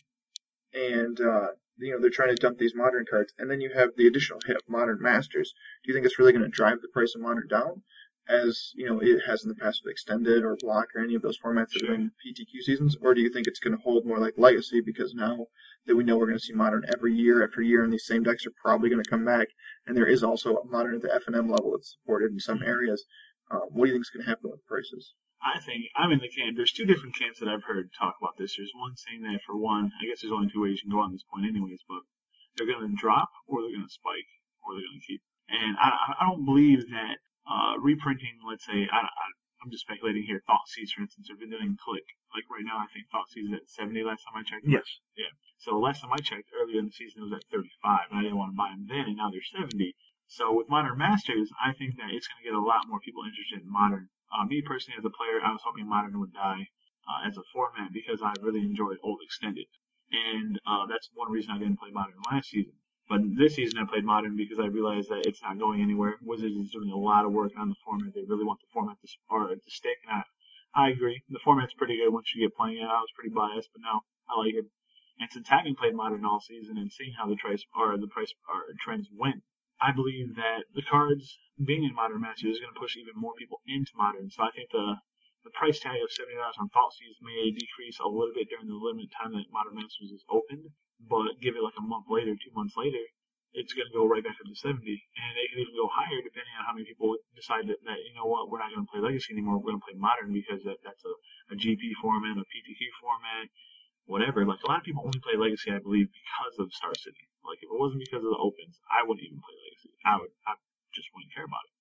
and uh, you know they're trying to dump these Modern cards, and then you have the additional hit of Modern Masters. Do you think it's really going to drive the price of Modern down, as you know it has in the past with Extended or Block or any of those formats that Sure. have been P T Q seasons, or do you think it's going to hold more like Legacy because now that we know we're going to see Modern every year after year, and these same decks are probably going to come back, and there is also Modern at the F N M level that's supported in some areas. Um, what do you think is going to happen with prices? I think I'm in the camp. There's two different camps that I've heard talk about this. There's one saying that for one, I guess there's only two ways you can go on this point, anyways. But they're going to drop, or they're going to spike, or they're going to keep. And I, I don't believe that uh, reprinting, let's say, I, I, I'm just speculating here. Thoughtseeds, for instance, are doing click. Like right now, I think Thoughtseeds is at seventy last time I checked. Yes. Yeah. So last time I checked, earlier in the season, it was at thirty-five, and I didn't want to buy them then, and now they're seventy. So with Modern Masters, I think that it's going to get a lot more people interested in Modern. Uh, me personally, as a player, I was hoping Modern would die uh, as a format because I really enjoyed Old Extended, and uh, that's one reason I didn't play Modern last season. But this season, I played Modern because I realized that it's not going anywhere. Wizards is doing a lot of work on the format. They really want the format to, or to stick, and I, I agree. The format's pretty good once you get playing it. I was pretty biased, but now I like it. And since having played Modern all season and seeing how the price or the price or trends went, I believe that the cards being in Modern Masters is going to push even more people into Modern. So I think the the price tag of seventy dollars on Thoughtseeds may decrease a little bit during the limited time that Modern Masters is open, but give it like a month later, two months later, it's going to go right back up to seventy, and it can even go higher depending on how many people decide that, that you know what, we're not going to play Legacy anymore, we're going to play Modern because that, that's a, a G P format, a P T Q format, whatever. Like, a lot of people only play Legacy, I believe, because of Star City. Like, if it wasn't because of the opens, I wouldn't even play Legacy. I would, I just wouldn't care about it.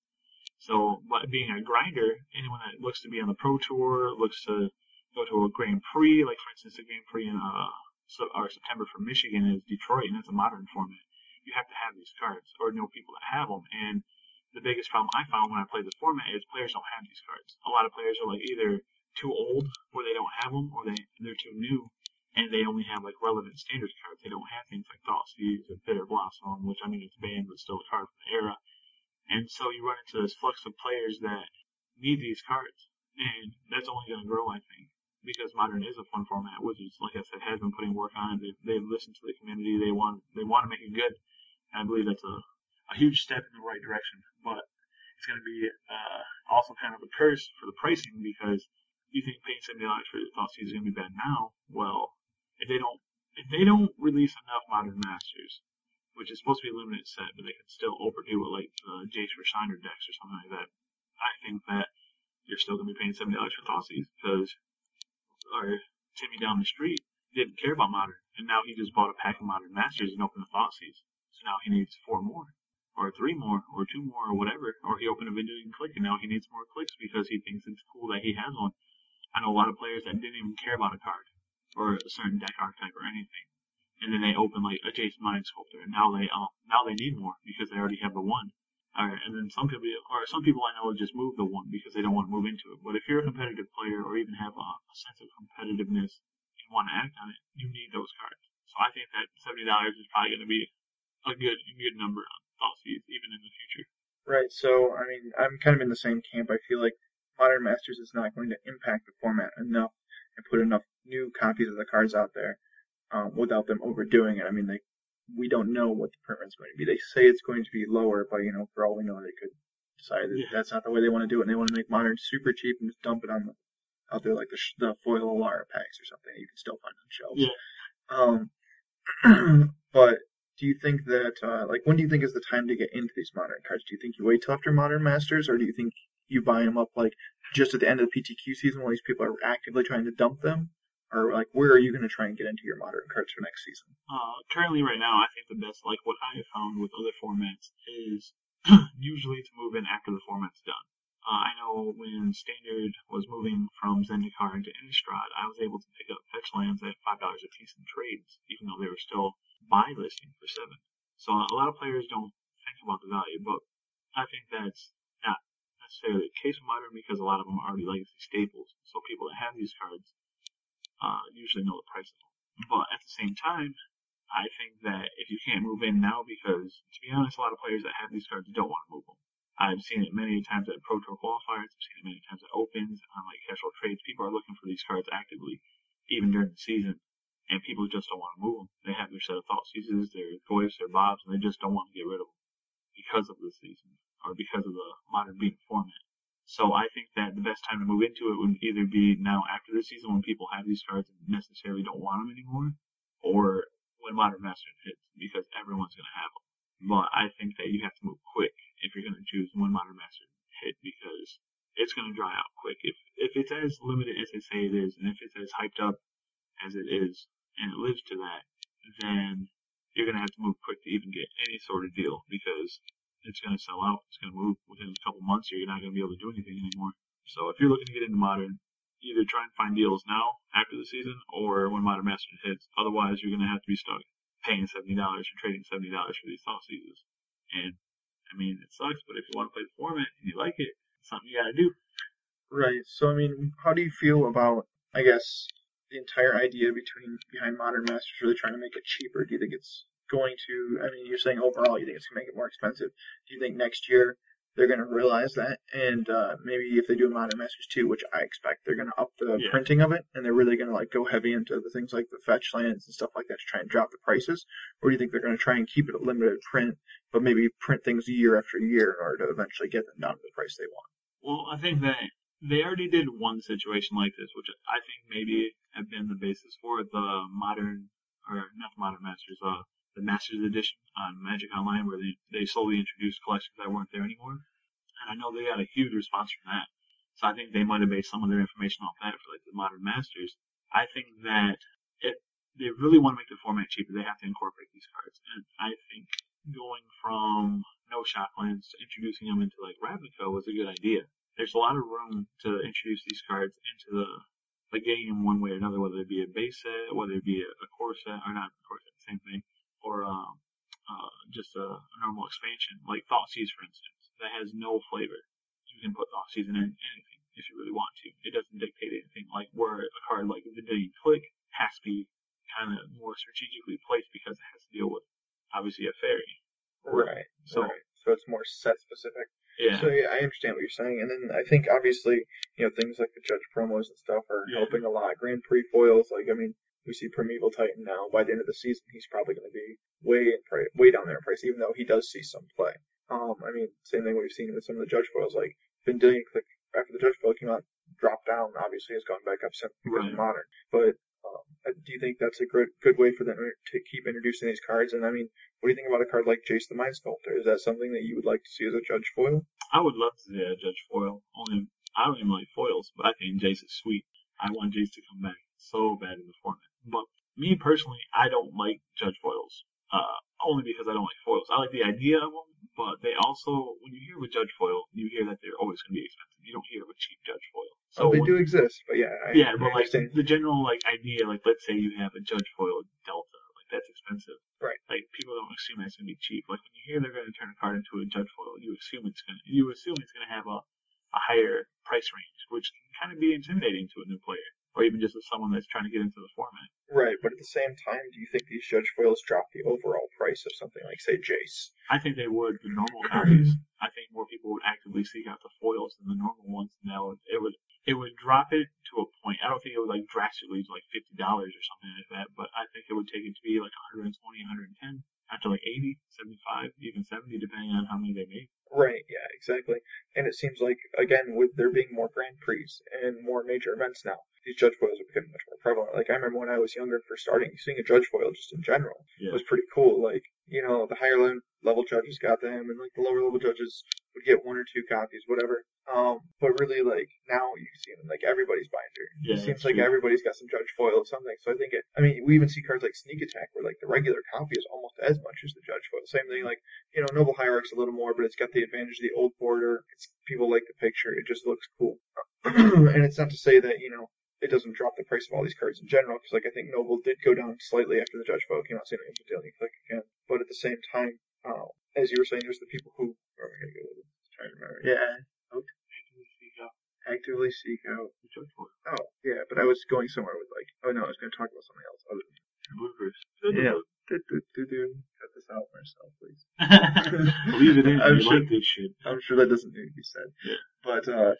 So, but being a grinder, anyone that looks to be on the Pro Tour, looks to go to a Grand Prix, like for instance, the Grand Prix in uh, so, or September for Michigan is Detroit, and it's a Modern format. You have to have these cards, or know people that have them. And the biggest problem I found when I played the format is players don't have these cards. A lot of players are like either too old, where they don't have them, or they they're too new, and they only have like relevant standard cards. They don't have things like Thoughtseeds or Bitter Blossom, which I mean it's banned, but still a card from the era. And so you run into this flux of players that need these cards, and that's only going to grow, I think, because Modern is a fun format. Wizards, like I said, has been putting work on it. They've, they've listened to the community. They want they want to make it good. And I believe that's a, a huge step in the right direction. But it's going to be uh, also kind of a curse for the pricing because you think paying seventy dollars for the Thoughtseize is going to be bad now. Well, if they don't if they don't release enough Modern Masters, which is supposed to be a limited set, but they can still overdo it like the Jace Rashiner decks or something like that, I think that you're still going to be paying seventy dollars for Thoughtseize because our Timmy down the street didn't care about Modern, and now he just bought a pack of Modern Masters and opened a Thoughtseize. So now he needs four more, or three more, or two more, or whatever. Or he opened a Vindicating Click, and now he needs more clicks because he thinks it's cool that he has one. I know a lot of players that didn't even care about a card, or a certain deck archetype, or anything. And then they open like a Jace Mind Sculptor, and now they um, now they need more because they already have the one. Alright, and then some people, or some people I know just move the one because they don't want to move into it. But if you're a competitive player, or even have a, a sense of competitiveness, and want to act on it, you need those cards. So I think that seventy dollars is probably going to be a good good number on Thoughtseize, even in the future. Right. So I mean, I'm kind of in the same camp. I feel like Modern Masters is not going to impact the format enough and put enough new copies of the cards out there um, without them overdoing it. I mean, they we don't know what the print run's going to be. They say it's going to be lower, but you know, for all we know, they could decide that yeah. that's not the way they want to do it, and they want to make Modern super cheap and just dump it on the out there like the the foil Alara packs or something that you can still find on shelves. Yeah. Um, but do you think that uh, like when do you think is the time to get into these Modern cards? Do you think you wait till after Modern Masters, or do you think you buy them up like just at the end of the P T Q season while these people are actively trying to dump them? Or, like, where are you going to try and get into your Modern cards for next season? Uh, currently, right now, I think the best, like, what I have found with other formats is usually to move in after the format's done. Uh, I know when Standard was moving from Zendikar into Innistrad, I was able to pick up fetch lands at five dollars a piece in trades, even though they were still buy listing for seven. So a lot of players don't think about the value, but I think that's not necessarily the case with Modern because a lot of them are already legacy staples. So people that have these cards Uh, usually know the price of them. But at the same time, I think that if you can't move in now, because to be honest, a lot of players that have these cards don't want to move them. I've seen it many times at Pro Tour qualifiers. I've seen it many times at Opens, on like casual trades. People are looking for these cards actively, even during the season, and people just don't want to move them. They have their set of Thoughtseizes, their Goyfs, their Bobs, and they just don't want to get rid of them because of the season or because of the Modern being format. So I think that the best time to move into it would either be now after the season when people have these cards and necessarily don't want them anymore, or when Modern Masters hits because everyone's going to have them. But I think that you have to move quick if you're going to choose when Modern Masters hit because it's going to dry out quick. If if it's as limited as they say it is, and if it's as hyped up as it is, and it lives to that, then you're going to have to move quick to even get any sort of deal because it's going to sell out. It's going to move within a couple months here. You're not going to be able to do anything anymore. So if you're looking to get into Modern, either try and find deals now after the season or when Modern Masters hits. Otherwise, you're going to have to be stuck paying seventy dollars or trading seventy dollars for these Thoughtseizes. And, I mean, it sucks, but if you want to play the format and you like it, it's something you got to do. Right. So, I mean, how do you feel about, I guess, the entire idea between behind Modern Masters really trying to make it cheaper? Do you think it's going to, I mean, you're saying overall you think it's going to make it more expensive. Do you think next year they're going to realize that? And uh, maybe if they do a Modern Masters two, which I expect, they're going to up the yeah. printing of it, and they're really going to like go heavy into the things like the fetch lands and stuff like that to try and drop the prices? Or do you think they're going to try and keep it a limited print, but maybe print things year after year in order to eventually get them down to the price they want? Well, I think that they already did one situation like this, which I think maybe have been the basis for the Modern, or not the Modern Masters, uh, the Masters Edition on Magic Online, where they, they slowly introduced collections that weren't there anymore. And I know they got a huge response from that. So I think they might have based some of their information off that for like the Modern Masters. I think that if they really want to make the format cheaper, they have to incorporate these cards. And I think going from no Shocklands to introducing them into like Ravnica was a good idea. There's a lot of room to introduce these cards into the, the game one way or another, whether it be a base set, whether it be a, a core set, or not a core set, same thing. Or um, uh, just a, a normal expansion, like Thoughtseize, for instance, that has no flavor. You can put Thoughtseize in anything if you really want to. It doesn't dictate anything. Like where a card like Vindicating Click has to be kind of more strategically placed because it has to deal with obviously a fairy. Right. So, right. So it's more set specific. Yeah. So yeah, I understand what you're saying, and then I think obviously you know things like the Judge promos and stuff are yeah. helping a lot. Grand Prix foils, like I mean. We see Primeval Titan now. By the end of the season, he's probably going to be way in price, way down there in price, even though he does see some play. Um, I mean, same thing we've seen with some of the judge foils, like Vendilion Click after the judge foil came out, dropped down. Obviously, has gone back up since because Right. of modern. But um, uh, do you think that's a good good way for them to keep introducing these cards? And I mean, what do you think about a card like Jace the Mind Sculptor? Is that something that you would like to see as a judge foil? I would love to see a Judge foil. Only I don't even like foils, but I think Jace is sweet. I want Jace to come back so bad in the format. But me personally, I don't like Judge foils. Uh, only because I don't like foils. I like the idea of them, but they also, when you hear of a Judge foil, you hear that they're always going to be expensive. You don't hear of a cheap Judge foil. So oh, they when, do exist, but yeah, I, yeah, I but like understand. the general like idea, like let's say you have a Judge foil Delta, like that's expensive. Right. Like people don't assume that's gonna be cheap. Like when you hear they're gonna turn a card into a Judge foil, you assume it's gonna you assume it's gonna have a, a higher price range, which can kind of be intimidating to a new player, or even just as someone that's trying to get into the format. Right, but at the same time, do you think these Judge foils drop the overall price of something like, say, Jace? I think they would for normal copies. I think more people would actively seek out the foils than the normal ones, and that would it would it would drop it to a point. I don't think it would like drastically to like fifty dollars or something like that, but I think it would take it to be like one hundred twenty, one hundred ten, after like eighty, seventy-five, even seventy, depending on how many they make. Right, yeah, exactly. And it seems like, again, with there being more Grand Prix and more major events now, these judge foils are becoming much more prevalent. Like, I remember when I was younger, first starting, seeing a judge foil just in general Yeah. was pretty cool. Like, you know, the higher level judges got them, and like the lower level judges would get one or two copies, whatever. Um, but really, like, now you see them in like everybody's binder. Yeah, it seems that's like true. everybody's got some judge foil or something. So I think it, I mean, we even see cards like Sneak Attack where like the regular copy is almost as much as the judge foil. Same thing, like, you know, Noble Hierarch's a little more, but it's got the advantage of the old border. It's, people like the picture. It just looks cool. And it's not to say that, you know, it doesn't drop the price of all these cards in general, because like I think Noble did go down slightly after the Judge foil came out, same thing with Daily Click again. But at the same time, uh, as you were saying, there's the people who are going to go with it. Trying to remember. Yeah. Okay. Actively seek out Actively seek out the Judge foil. Oh, yeah, but I was going somewhere with like, oh no, I was going to talk about something else other than Bloopers. yeah. Do, do, do, do. Cut this out, Marcel, please. Leave it in. I'm You sure, like this shit. I'm sure that doesn't need to be said. Yeah. But, uh,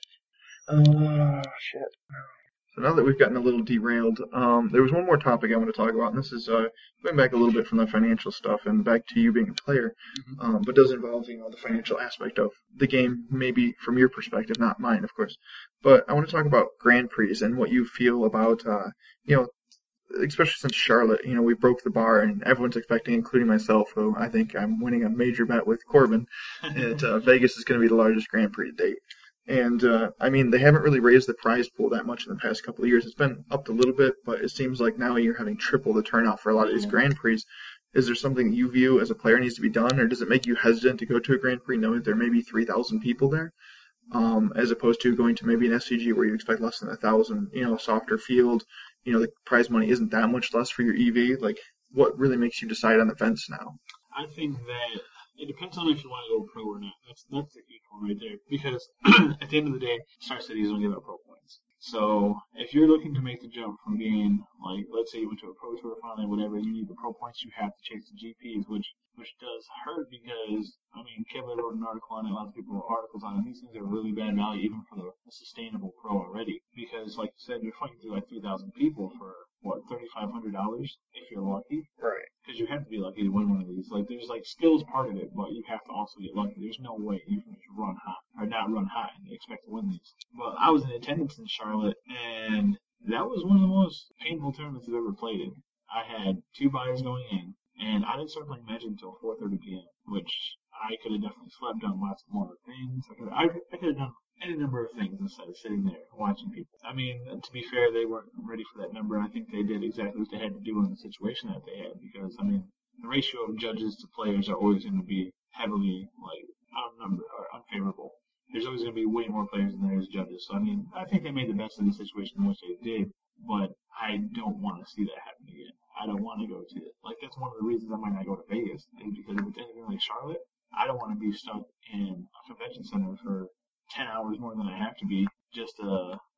uh, shit. So now that we've gotten a little derailed, um, there was one more topic I want to talk about, and this is uh, going back a little bit from the financial stuff and back to you being a player, Mm-hmm. um, but does involve, you know, the financial aspect of the game, maybe from your perspective, not mine, of course. But I want to talk about Grand Prix and what you feel about, uh, you know, especially since Charlotte, you know, we broke the bar and everyone's expecting, including myself, who I think I'm winning a major bet with Corbin, that uh, Vegas is going to be the largest Grand Prix to date. And, uh, I mean, they haven't really raised the prize pool that much in the past couple of years. It's been upped a little bit, but it seems like now you're having triple the turnout for a lot of these Grand Prix. Is there something that you view as a player needs to be done, or does it make you hesitant to go to a Grand Prix knowing that there may be three thousand people there, um, as opposed to going to maybe an S C G where you expect less than one thousand, you know, a softer field, you know, the prize money isn't that much less for your E V? Like, what really makes you decide on events now? I think that it depends on if you want to go pro or not. That's that's the key point right there. Because at the end of the day, Star Cities don't give out pro points. So if you're looking to make the jump from being like, let's say you went to a pro tour finally, whatever, you need the pro points, you have to chase the G Ps, which which does hurt because I mean, Kevin wrote an article on it, lots of people wrote articles on it. These things are really bad value even for the, the sustainable pro already. Because like you said, you're fighting through like three thousand people for what, thirty-five hundred dollars if you're lucky. Right. Because you have to be lucky to win one of these. Like, there's, like, skills part of it, but you have to also get lucky. There's no way you can just run hot, or not run hot, and expect to win these. But I was in attendance in Charlotte, and that was one of the most painful tournaments I've ever played in. I had two buyers going in, and I didn't start playing Magic until four thirty p.m., which I could have definitely slept, done lots more things. I could, I, I could have done any number of things instead of sitting there watching people. I mean, to be fair, they weren't ready for that number. I think they did exactly what they had to do in the situation that they had because, I mean, the ratio of judges to players are always going to be heavily, like, outnumbered or unfavorable. There's always going to be way more players than there is judges. So, I mean, I think they made the best of the situation in which they did, but I don't want to see that happen again. I don't want to go to it. Like, that's one of the reasons I might not go to Vegas, is because if it's anything like Charlotte, I don't want to be stuck in a convention center for ten hours more than I have to be just to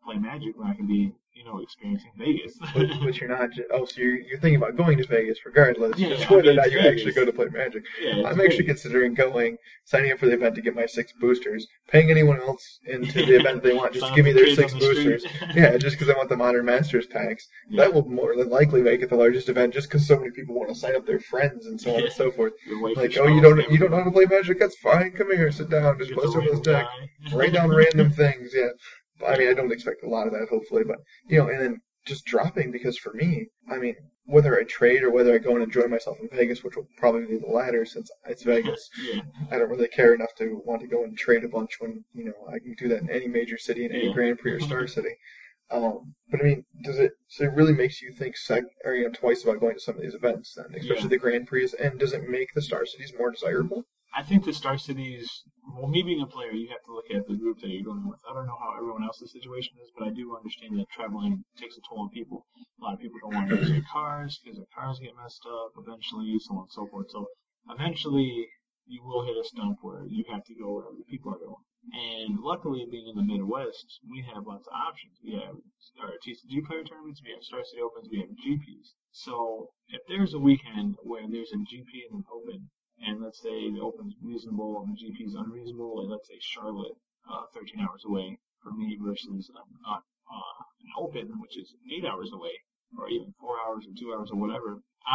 play Magic when I can be, you know, experiencing Vegas. but, but you're not. Just, oh, so you're, you're thinking about going to Vegas regardless. Yeah, Just I whether or mean, not it's you Vegas. actually go to play Magic. Yeah, it's I'm actually Vegas. considering going, signing up for the event to get my six boosters, paying anyone else into the event that they want just Sign to give me up for their kids six on the boosters. street. Yeah, just because I want the Modern Masters packs. Yeah. That will more than likely make it the largest event, just because so many people want to sign up their friends and so on Yeah. and so forth. Your wife, Like, your oh, you spouse, don't you don't know how everyone. to play Magic? That's fine. Come here, sit down, just You get bust the open this random deck, guy. write down random things. Yeah, I mean, I don't expect a lot of that, hopefully, but you know, and then just dropping because for me, I mean, whether I trade or whether I go and enjoy myself in Vegas, which will probably be the latter since it's Vegas. Yeah. I don't really care enough to want to go and trade a bunch when, you know, I can do that in any major city, in any Yeah. Grand Prix or Star City. Um, but I mean, does it, so it really makes you think sec, or, you know, twice about going to some of these events then, especially Yeah. the Grand Prix, and does it make the Star Cities more desirable? I think the Star Cities, well, me being a player, you have to look at the group that you're going with. I don't know how everyone else's situation is, but I do understand that traveling takes a toll on people. A lot of people don't want to use their cars because their cars get messed up eventually, so on and so forth. So eventually, you will hit a stump where you have to go wherever the people are going. And luckily, being in the Midwest, we have lots of options. We have our T C G player tournaments, we have Star City Opens, we have G Ps. So if there's a weekend where there's a G P and an Open, and let's say the Open's reasonable and the G P's unreasonable, and let's say Charlotte, uh, thirteen hours away for me versus um, uh, uh, an Open, which is eight hours away, or even four hours or two hours or whatever,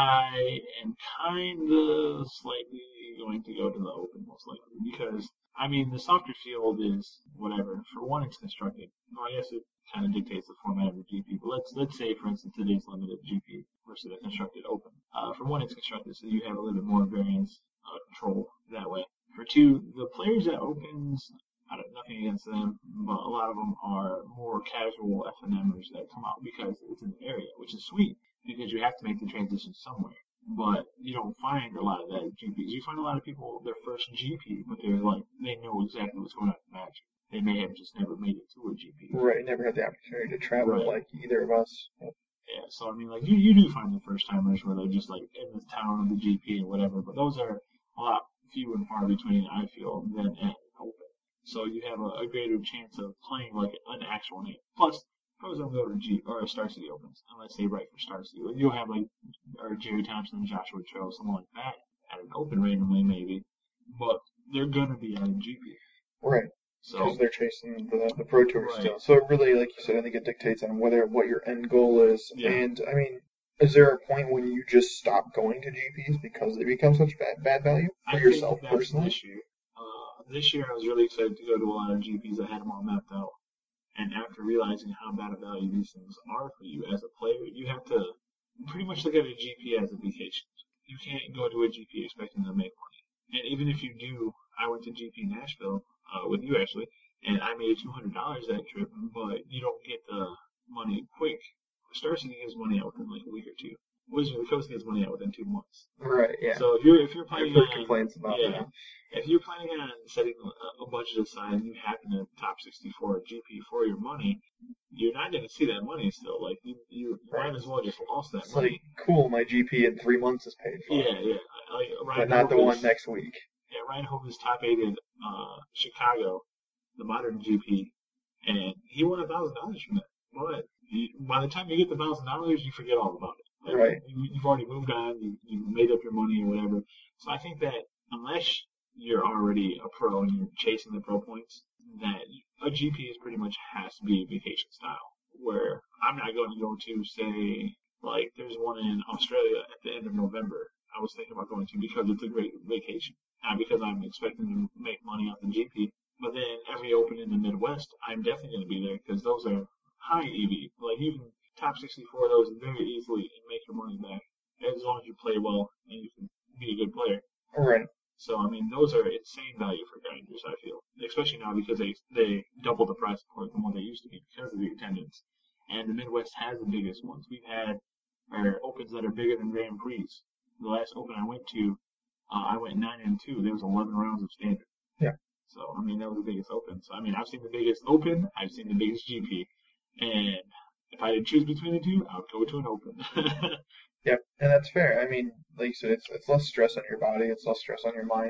I am kind of slightly going to go to the Open most likely because, I mean, the softer field is whatever. For one, it's constructed. Well, I guess it kind of dictates the format of the G P, but let's let's say, for instance, today's limited G P versus a constructed Open. Uh, for one, it's constructed, so you have a little bit more variance uh, control that way. For two, the players at Opens, I don't nothing against them, but a lot of them are more casual F N Mers that come out because it's an area, which is sweet because you have to make the transition somewhere. But you don't find a lot of that at G Ps. You find a lot of people their first G P, but they're like they know exactly what's going on in Magic. They may have just never made it to a G P. Right, never had the opportunity to travel Right. like either of us. Yeah, so I mean, like you, you do find the first timers where they're just like in the town of the G P or whatever, but those are a lot few and far between, I feel, than at Open. So you have a, a greater chance of playing like an actual name. Plus, pros don't go to G or Star City Opens unless they write for Star City. You'll have like or Jerry Thompson, Joshua Trell, someone like that at an Open randomly maybe, but they're gonna be at a G P. Right. So Because they're chasing the, the Pro Tour Right. still. So it really, like you said, I think it dictates on whether what your end goal is. Yeah. And, I mean, is there a point when you just stop going to G Ps because they become such bad, bad value for I yourself think that's personally? this year. Uh, this year I was really excited to go to a lot of G Ps. I had them all mapped out. And after realizing how bad a value these things are for you as a player, you have to pretty much look at a G P as a vacation. You can't go to a G P expecting to make money. And even if you do, I went to G P Nashville uh, with you actually, and I made two hundred dollars that trip, but you don't get the money quick. Star City gives money out within like a week or two. Wizards of the Coast gives money out within two months. Right, yeah. So if you're if you're I've planning heard on complaints about yeah, that. if you're planning on setting a, a budget aside and you happen to top sixty-four G P for your money, you're not going to see that money still. Like you, you Right. might as well just lost that It's money. like, cool, my G P in three months is paid for. Yeah, yeah. Like Ryan But not the Hope one is- next week. Yeah, Ryan Hope is top aided uh, Chicago, the modern G P, and he won a thousand dollars from that. But you, by the time you get the thousand dollars, you forget all about it. Like, Right. You, you've already moved on. You you made up your money or whatever. So I think that unless you're already a pro and you're chasing the pro points, that a G P is pretty much has to be vacation style. Where I'm not going to go to say like there's one in Australia at the end of November. I was thinking about going to because it's a great vacation. Not because I'm expecting to make money off the G P, but then every Open in the Midwest, I'm definitely going to be there because those are high E V. Like you can top sixty-four those very easily and make your money back as long as you play well and you can be a good player. Right. So I mean, those are insane value for grinders. I feel, especially now because they they double the price point from what they used to be because of the attendance. And the Midwest has the biggest ones. We've had our Opens that are bigger than Grand Prix. The last Open I went to, uh, I went nine and two. There was eleven rounds of standard. Yeah. So I mean, that was the biggest Open. So I mean, I've seen the biggest Open. I've seen the biggest G P. And if I had to choose between the two, I would go to an Open. Yep, and that's fair. I mean, like you said, it's it's less stress on your body, it's less stress on your mind,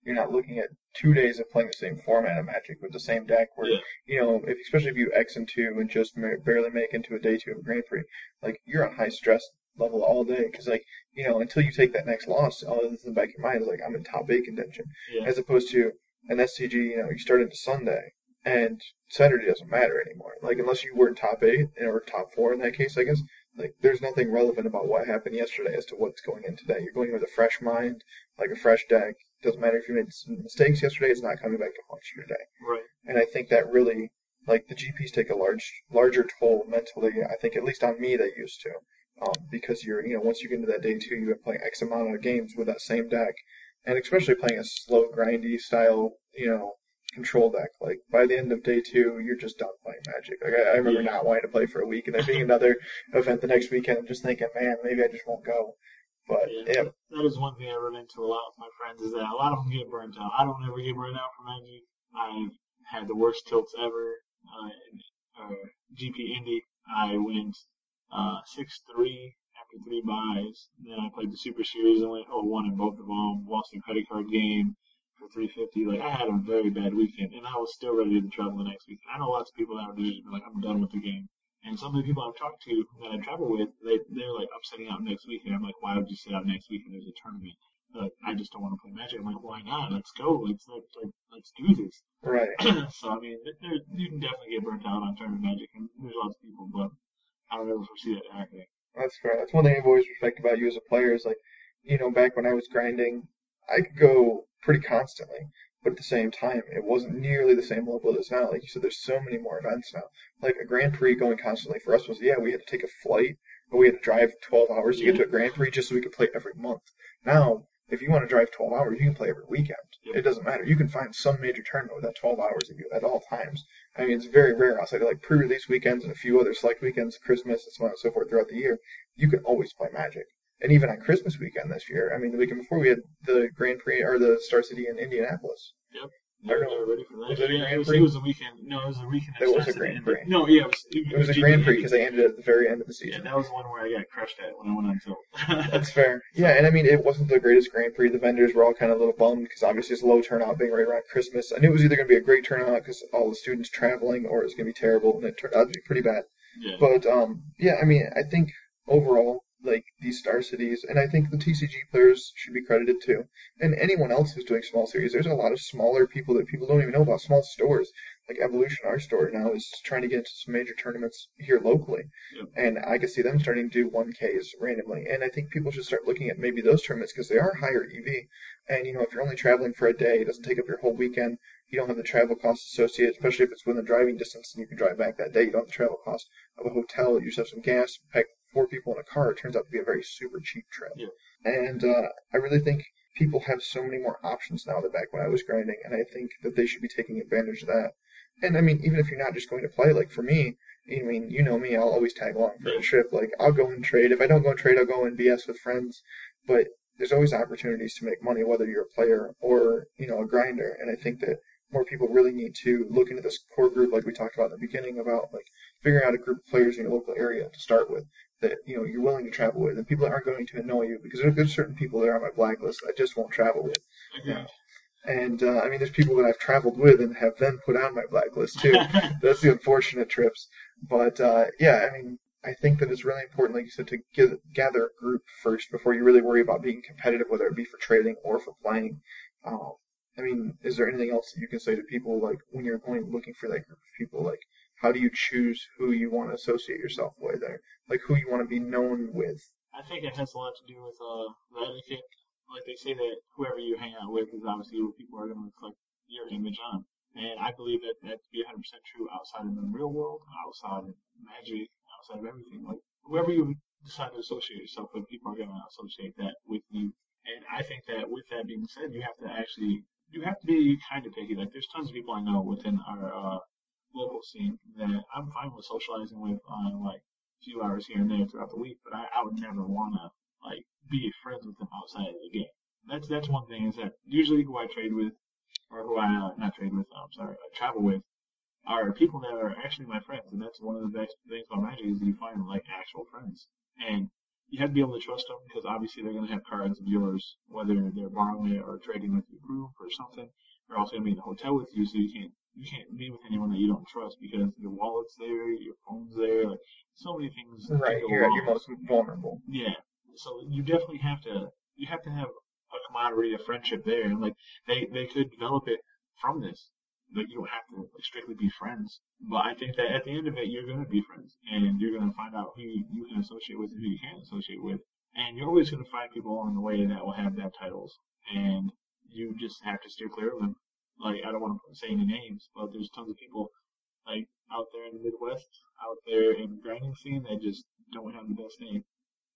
You're not looking at two days of playing the same format of Magic with the same deck. Where Yeah. you know, if, especially if you X and two and just ma- barely make into a day two of a Grand Prix, like you're on high stress level all day because like you know until you take that next loss, all that's in the back of your mind is like I'm in top eight contention, Yeah. as opposed to an S T G. You know, you start into Sunday and Saturday doesn't matter anymore. Like unless you were in top eight or top four in that case, I guess. Like there's nothing relevant about what happened yesterday as to what's going in today. You're going in with a fresh mind, like a fresh deck. Doesn't matter if you made some mistakes yesterday; it's not coming back to haunt you today. Right. And I think that really, like the G Ps take a large, larger toll mentally. I think at least on me they used to, um, because you're, you know, once you get into that day two, you've been playing X amount of games with that same deck, and especially playing a slow, grindy style, you know, control deck. Like by the end of day two, you're just done playing Magic. Like I, I remember Yeah. not wanting to play for a week, and then being another event the next weekend, and just thinking, man, maybe I just won't go. But Yeah, yeah, that, that is one thing I run into a lot with my friends is that a lot of them get burnt out. I don't ever get burnt out from Magic. I've had the worst tilts ever. Uh, in, uh, G P Indy, I went uh, six three after three buys. Then I played the Super Series and went oh one in both of them. Lost a credit card game for three fifty. Like I had a very bad weekend, and I was still ready to travel the next week. I know lots of people that would just be like, I'm done with the game. And some of the people I've talked to that I travel with, they they're like, I'm setting out next weekend. I'm like, why would you set out next weekend? There's a tournament. They're like, I just don't want to play Magic. I'm like, why not? Let's go. Let's let, like, let's do this. right. So I mean, there, you can definitely get burnt out on tournament Magic, and there's lots of people, but I don't ever foresee that happening. That's fair. That's one thing I've always respected about you as a player is like, you know, back when I was grinding, I could go pretty constantly, but at the same time, it wasn't nearly the same level it is now. Like you said, there's so many more events now. Like a Grand Prix going constantly for us was, yeah, we had to take a flight, or we had to drive twelve hours to get to a Grand Prix just so we could play every month. Now, if you want to drive twelve hours, you can play every weekend. Yep. It doesn't matter. You can find some major tournament with that twelve hours of you at all times. I mean, it's very rare outside of like pre-release weekends and a few other select weekends, Christmas, and so on and so forth throughout the year. You can always play Magic. And even on Christmas weekend this year, I mean, the weekend before we had the Grand Prix or the Star City in Indianapolis. Yep. I don't They're, know. they're ready for that. Was it a Yeah, Grand it was, Prix? it was a weekend. No, it was a weekend. It was a Grand and- Prix. No, yeah, it was. It, It was a G P Grand Prix Indy. because they ended at the very end of the Yeah, season. that was the one where I got crushed at when I went on tilt. That's fair. Yeah, and I mean, it wasn't the greatest Grand Prix. The vendors were all kind of a little bummed because obviously it's low turnout being right around Christmas. I knew it was either going to be a great turnout because all the students traveling or it was going to be terrible, and it turned out to be pretty bad. Yeah. But, um, yeah, I mean, I think overall, like, these Star Cities, and I think the T C G players should be credited too, and anyone else who's doing small series. There's a lot of smaller people that people don't even know about, small stores. Like Evolution, our store now, is trying to get into some major tournaments here locally. Yep. And I can see them starting to do one Ks randomly. And I think people should start looking at maybe those tournaments because they are higher E V. And, you know, if you're only traveling for a day, it doesn't take up your whole weekend. You don't have the travel costs associated, especially if it's within driving distance and you can drive back that day. You don't have the travel cost of a hotel. You just have some gas, pack four people in a car. It turns out to be a very super cheap trip. Yeah. And uh, I really think people have so many more options now than back when I was grinding. And I think that they should be taking advantage of that. And I mean, even if you're not just going to play, like for me, I mean, you know me, I'll always tag along for a trip. Like, I'll go and trade. If I don't go and trade, I'll go and B S with friends. But there's always opportunities to make money, whether you're a player or, you know, a grinder. And I think that more people really need to look into this core group, like we talked about in the beginning, about like figuring out a group of players in your local area to start with that, you know, you're willing to travel with, and people that aren't going to annoy you, because there's certain people that are on my blacklist I just won't travel with. You know? And, uh, I mean, there's people that I've traveled with and have then put on my blacklist, too. That's the unfortunate trips. But, uh, yeah, I mean, I think that it's really important, like you said, to get, gather a group first before you really worry about being competitive, whether it be for trading or for playing. Um, I mean, is there anything else that you can say to people, like, when you're going looking for that group of people? Like, how do you choose who you want to associate yourself with, or, like, who you want to be known with? I think it has a lot to do with uh, the etiquette. Like they say that whoever you hang out with is obviously who people are going to reflect your image on. And I believe that that to be one hundred percent true outside of the real world, outside of Magic, outside of everything. Like whoever you decide to associate yourself with, people are going to associate that with you. And I think that with that being said, you have to actually, you have to be kind of picky. Like there's tons of people I know within our uh, local scene that I'm fine with socializing with on like a few hours here and there throughout the week, but I, I would never want to like be friends with them outside of the game. That's that's one thing is that usually who I trade with, or who I uh, not trade with, I'm sorry, I travel with, are people that are actually my friends, and that's one of the best things about Magic is you find like actual friends. And you have to be able to trust them because obviously they're going to have cards of yours, whether they're borrowing it or trading with your group or something. They're also going to be in the hotel with you, so you can't you can't be with anyone that you don't trust because your wallet's there, your phone's there, like so many things. Right, can go you're at your wrong. most vulnerable. Yeah, so you definitely have to you have to have a camaraderie, a friendship there, and like they they could develop it from this. Like you don't have to like, strictly be friends, but I think that at the end of it, you're gonna be friends, and you're gonna find out who you, you can associate with and who you can't associate with, and you're always gonna find people along the way that will have bad titles, and you just have to steer clear of them. Like I don't want to say any names, but there's tons of people like out there in the Midwest, out there in the grinding scene that just don't have the best name,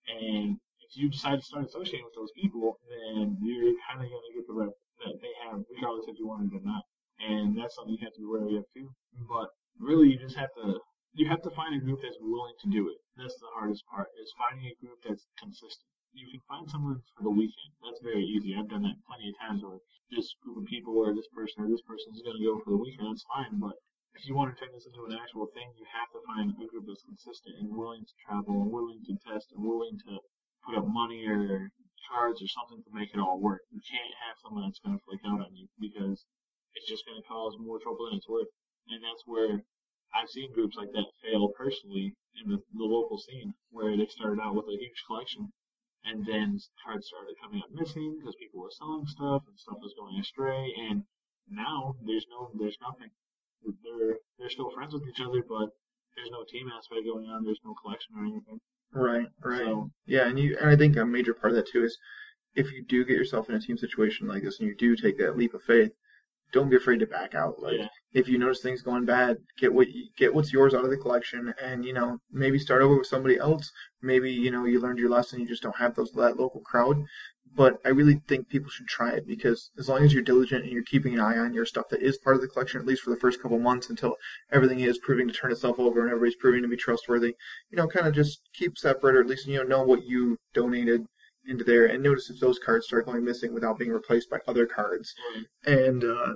and if you decide to start associating with those people, then you're kind of gonna get the rep that they have, regardless if you want it or not. And that's something you have to be wary of too. But really, you just have to you have to find a group that's willing to do it. That's the hardest part, is finding a group that's consistent. You can find someone for the weekend. That's very easy. I've done that plenty of times where this group of people or this person or this person is going to go for the weekend. That's fine. But if you want to turn this into an actual thing, you have to find a group that's consistent and willing to travel and willing to test and willing to put up money or cards or something to make it all work. You can't have someone that's going to flake out on you because it's just going to cause more trouble than it's worth. And that's where I've seen groups like that fail personally in the, the local scene, where they started out with a huge collection, and then cards started coming up missing because people were selling stuff and stuff was going astray, and now there's no, there's nothing. They're, they're still friends with each other, but there's no team aspect going on, there's no collection or anything. Right, right. So, yeah, and you, and I think a major part of that too is if you do get yourself in a team situation like this and you do take that leap of faith, don't be afraid to back out. Like, yeah. if you notice things going bad, get what you, get what's yours out of the collection, and you know maybe start over with somebody else. Maybe you know you learned your lesson. You just don't have those that local crowd. But I really think people should try it because as long as you're diligent and you're keeping an eye on your stuff that is part of the collection, at least for the first couple months until everything is proving to turn itself over and everybody's proving to be trustworthy, you know, kind of just keep separate, or at least you know know what you donated into there, and notice if those cards start going missing without being replaced by other cards. Right. And uh,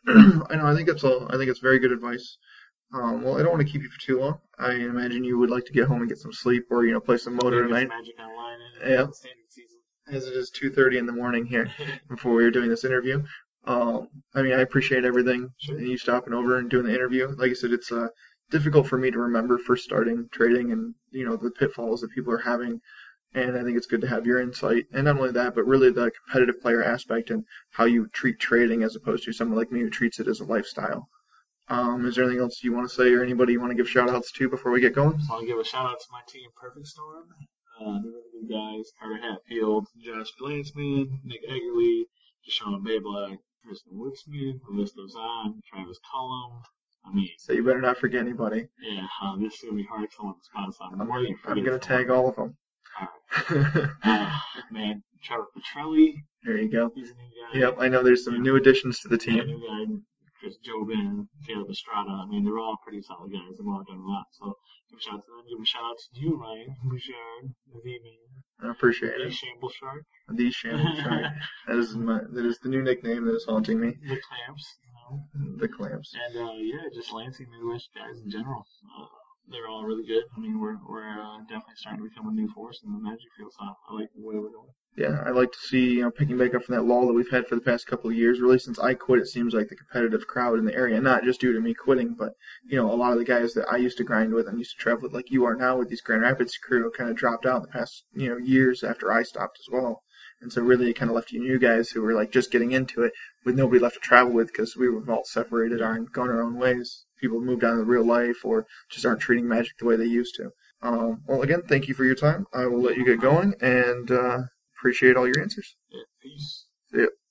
I know I think it's all I think it's very good advice. Um, well, I don't want to keep you for too long. I imagine you would like to get home and get some sleep, or you know, play some Motor tonight. Magic Online in Yeah. the standard season. As it is two thirty in the morning here before we were doing this interview. Um, I mean, I appreciate everything Sure. and you stopping over and doing the interview. Like I said, it's uh, difficult for me to remember first starting trading and you know the pitfalls that people are having. And I think it's good to have your insight. And not only that, but really the competitive player aspect and how you treat trading as opposed to someone like me who treats it as a lifestyle. Um, is there anything else you want to say or anybody you want to give shout outs to before we get going? So I'll give a shout out to my team, Perfect Storm. Uh, the really good guys, Carter Hatfield, Josh Glansman, Nick Eggerly, Deshaun Bayblack, Tristan Woodsmith, the list goes on, Travis Cullum. I mean, So you better not forget anybody. yeah, uh, this is going to be hard to on the spot, so I'm, I'm, working I'm going to tag all of them. Alright. Uh, man, Trevor Petrelli. There you go. He's a new guy. Yep, I know there's some Yeah. new additions to the Yeah, team. new guy, Chris Jobin, Caleb Estrada. I mean, they're all pretty solid guys. They've all done a lot. So give a shout out to them. Give a shout out to you, Ryan Bouchard, the man. I appreciate The it. Shamble Shark. The Shambles Shark. That is my that is the new nickname that is haunting me. The Clamps, you know. The Clamps. And uh, yeah, just Lansing Midwest guys in general. Uh, they're all really good. I mean, we're we're uh, definitely starting to become a new force in the Magic field. So I like the way we're going. Yeah, I like to see, you know, picking back up from that lull that we've had for the past couple of years. Really, since I quit, it seems like the competitive crowd in the area, not just due to me quitting, but, you know, a lot of the guys that I used to grind with and used to travel with, like you are now with these Grand Rapids crew, kind of dropped out the past, you know, years after I stopped as well. And so really it kind of left you new guys who were, like, just getting into it with nobody left to travel with because we were all separated and gone our own ways. People moved on to real life or just aren't treating Magic the way they used to. Um, well, again, thank you for your time. I will let you get going, and uh, appreciate all your answers. Yeah, peace. See ya.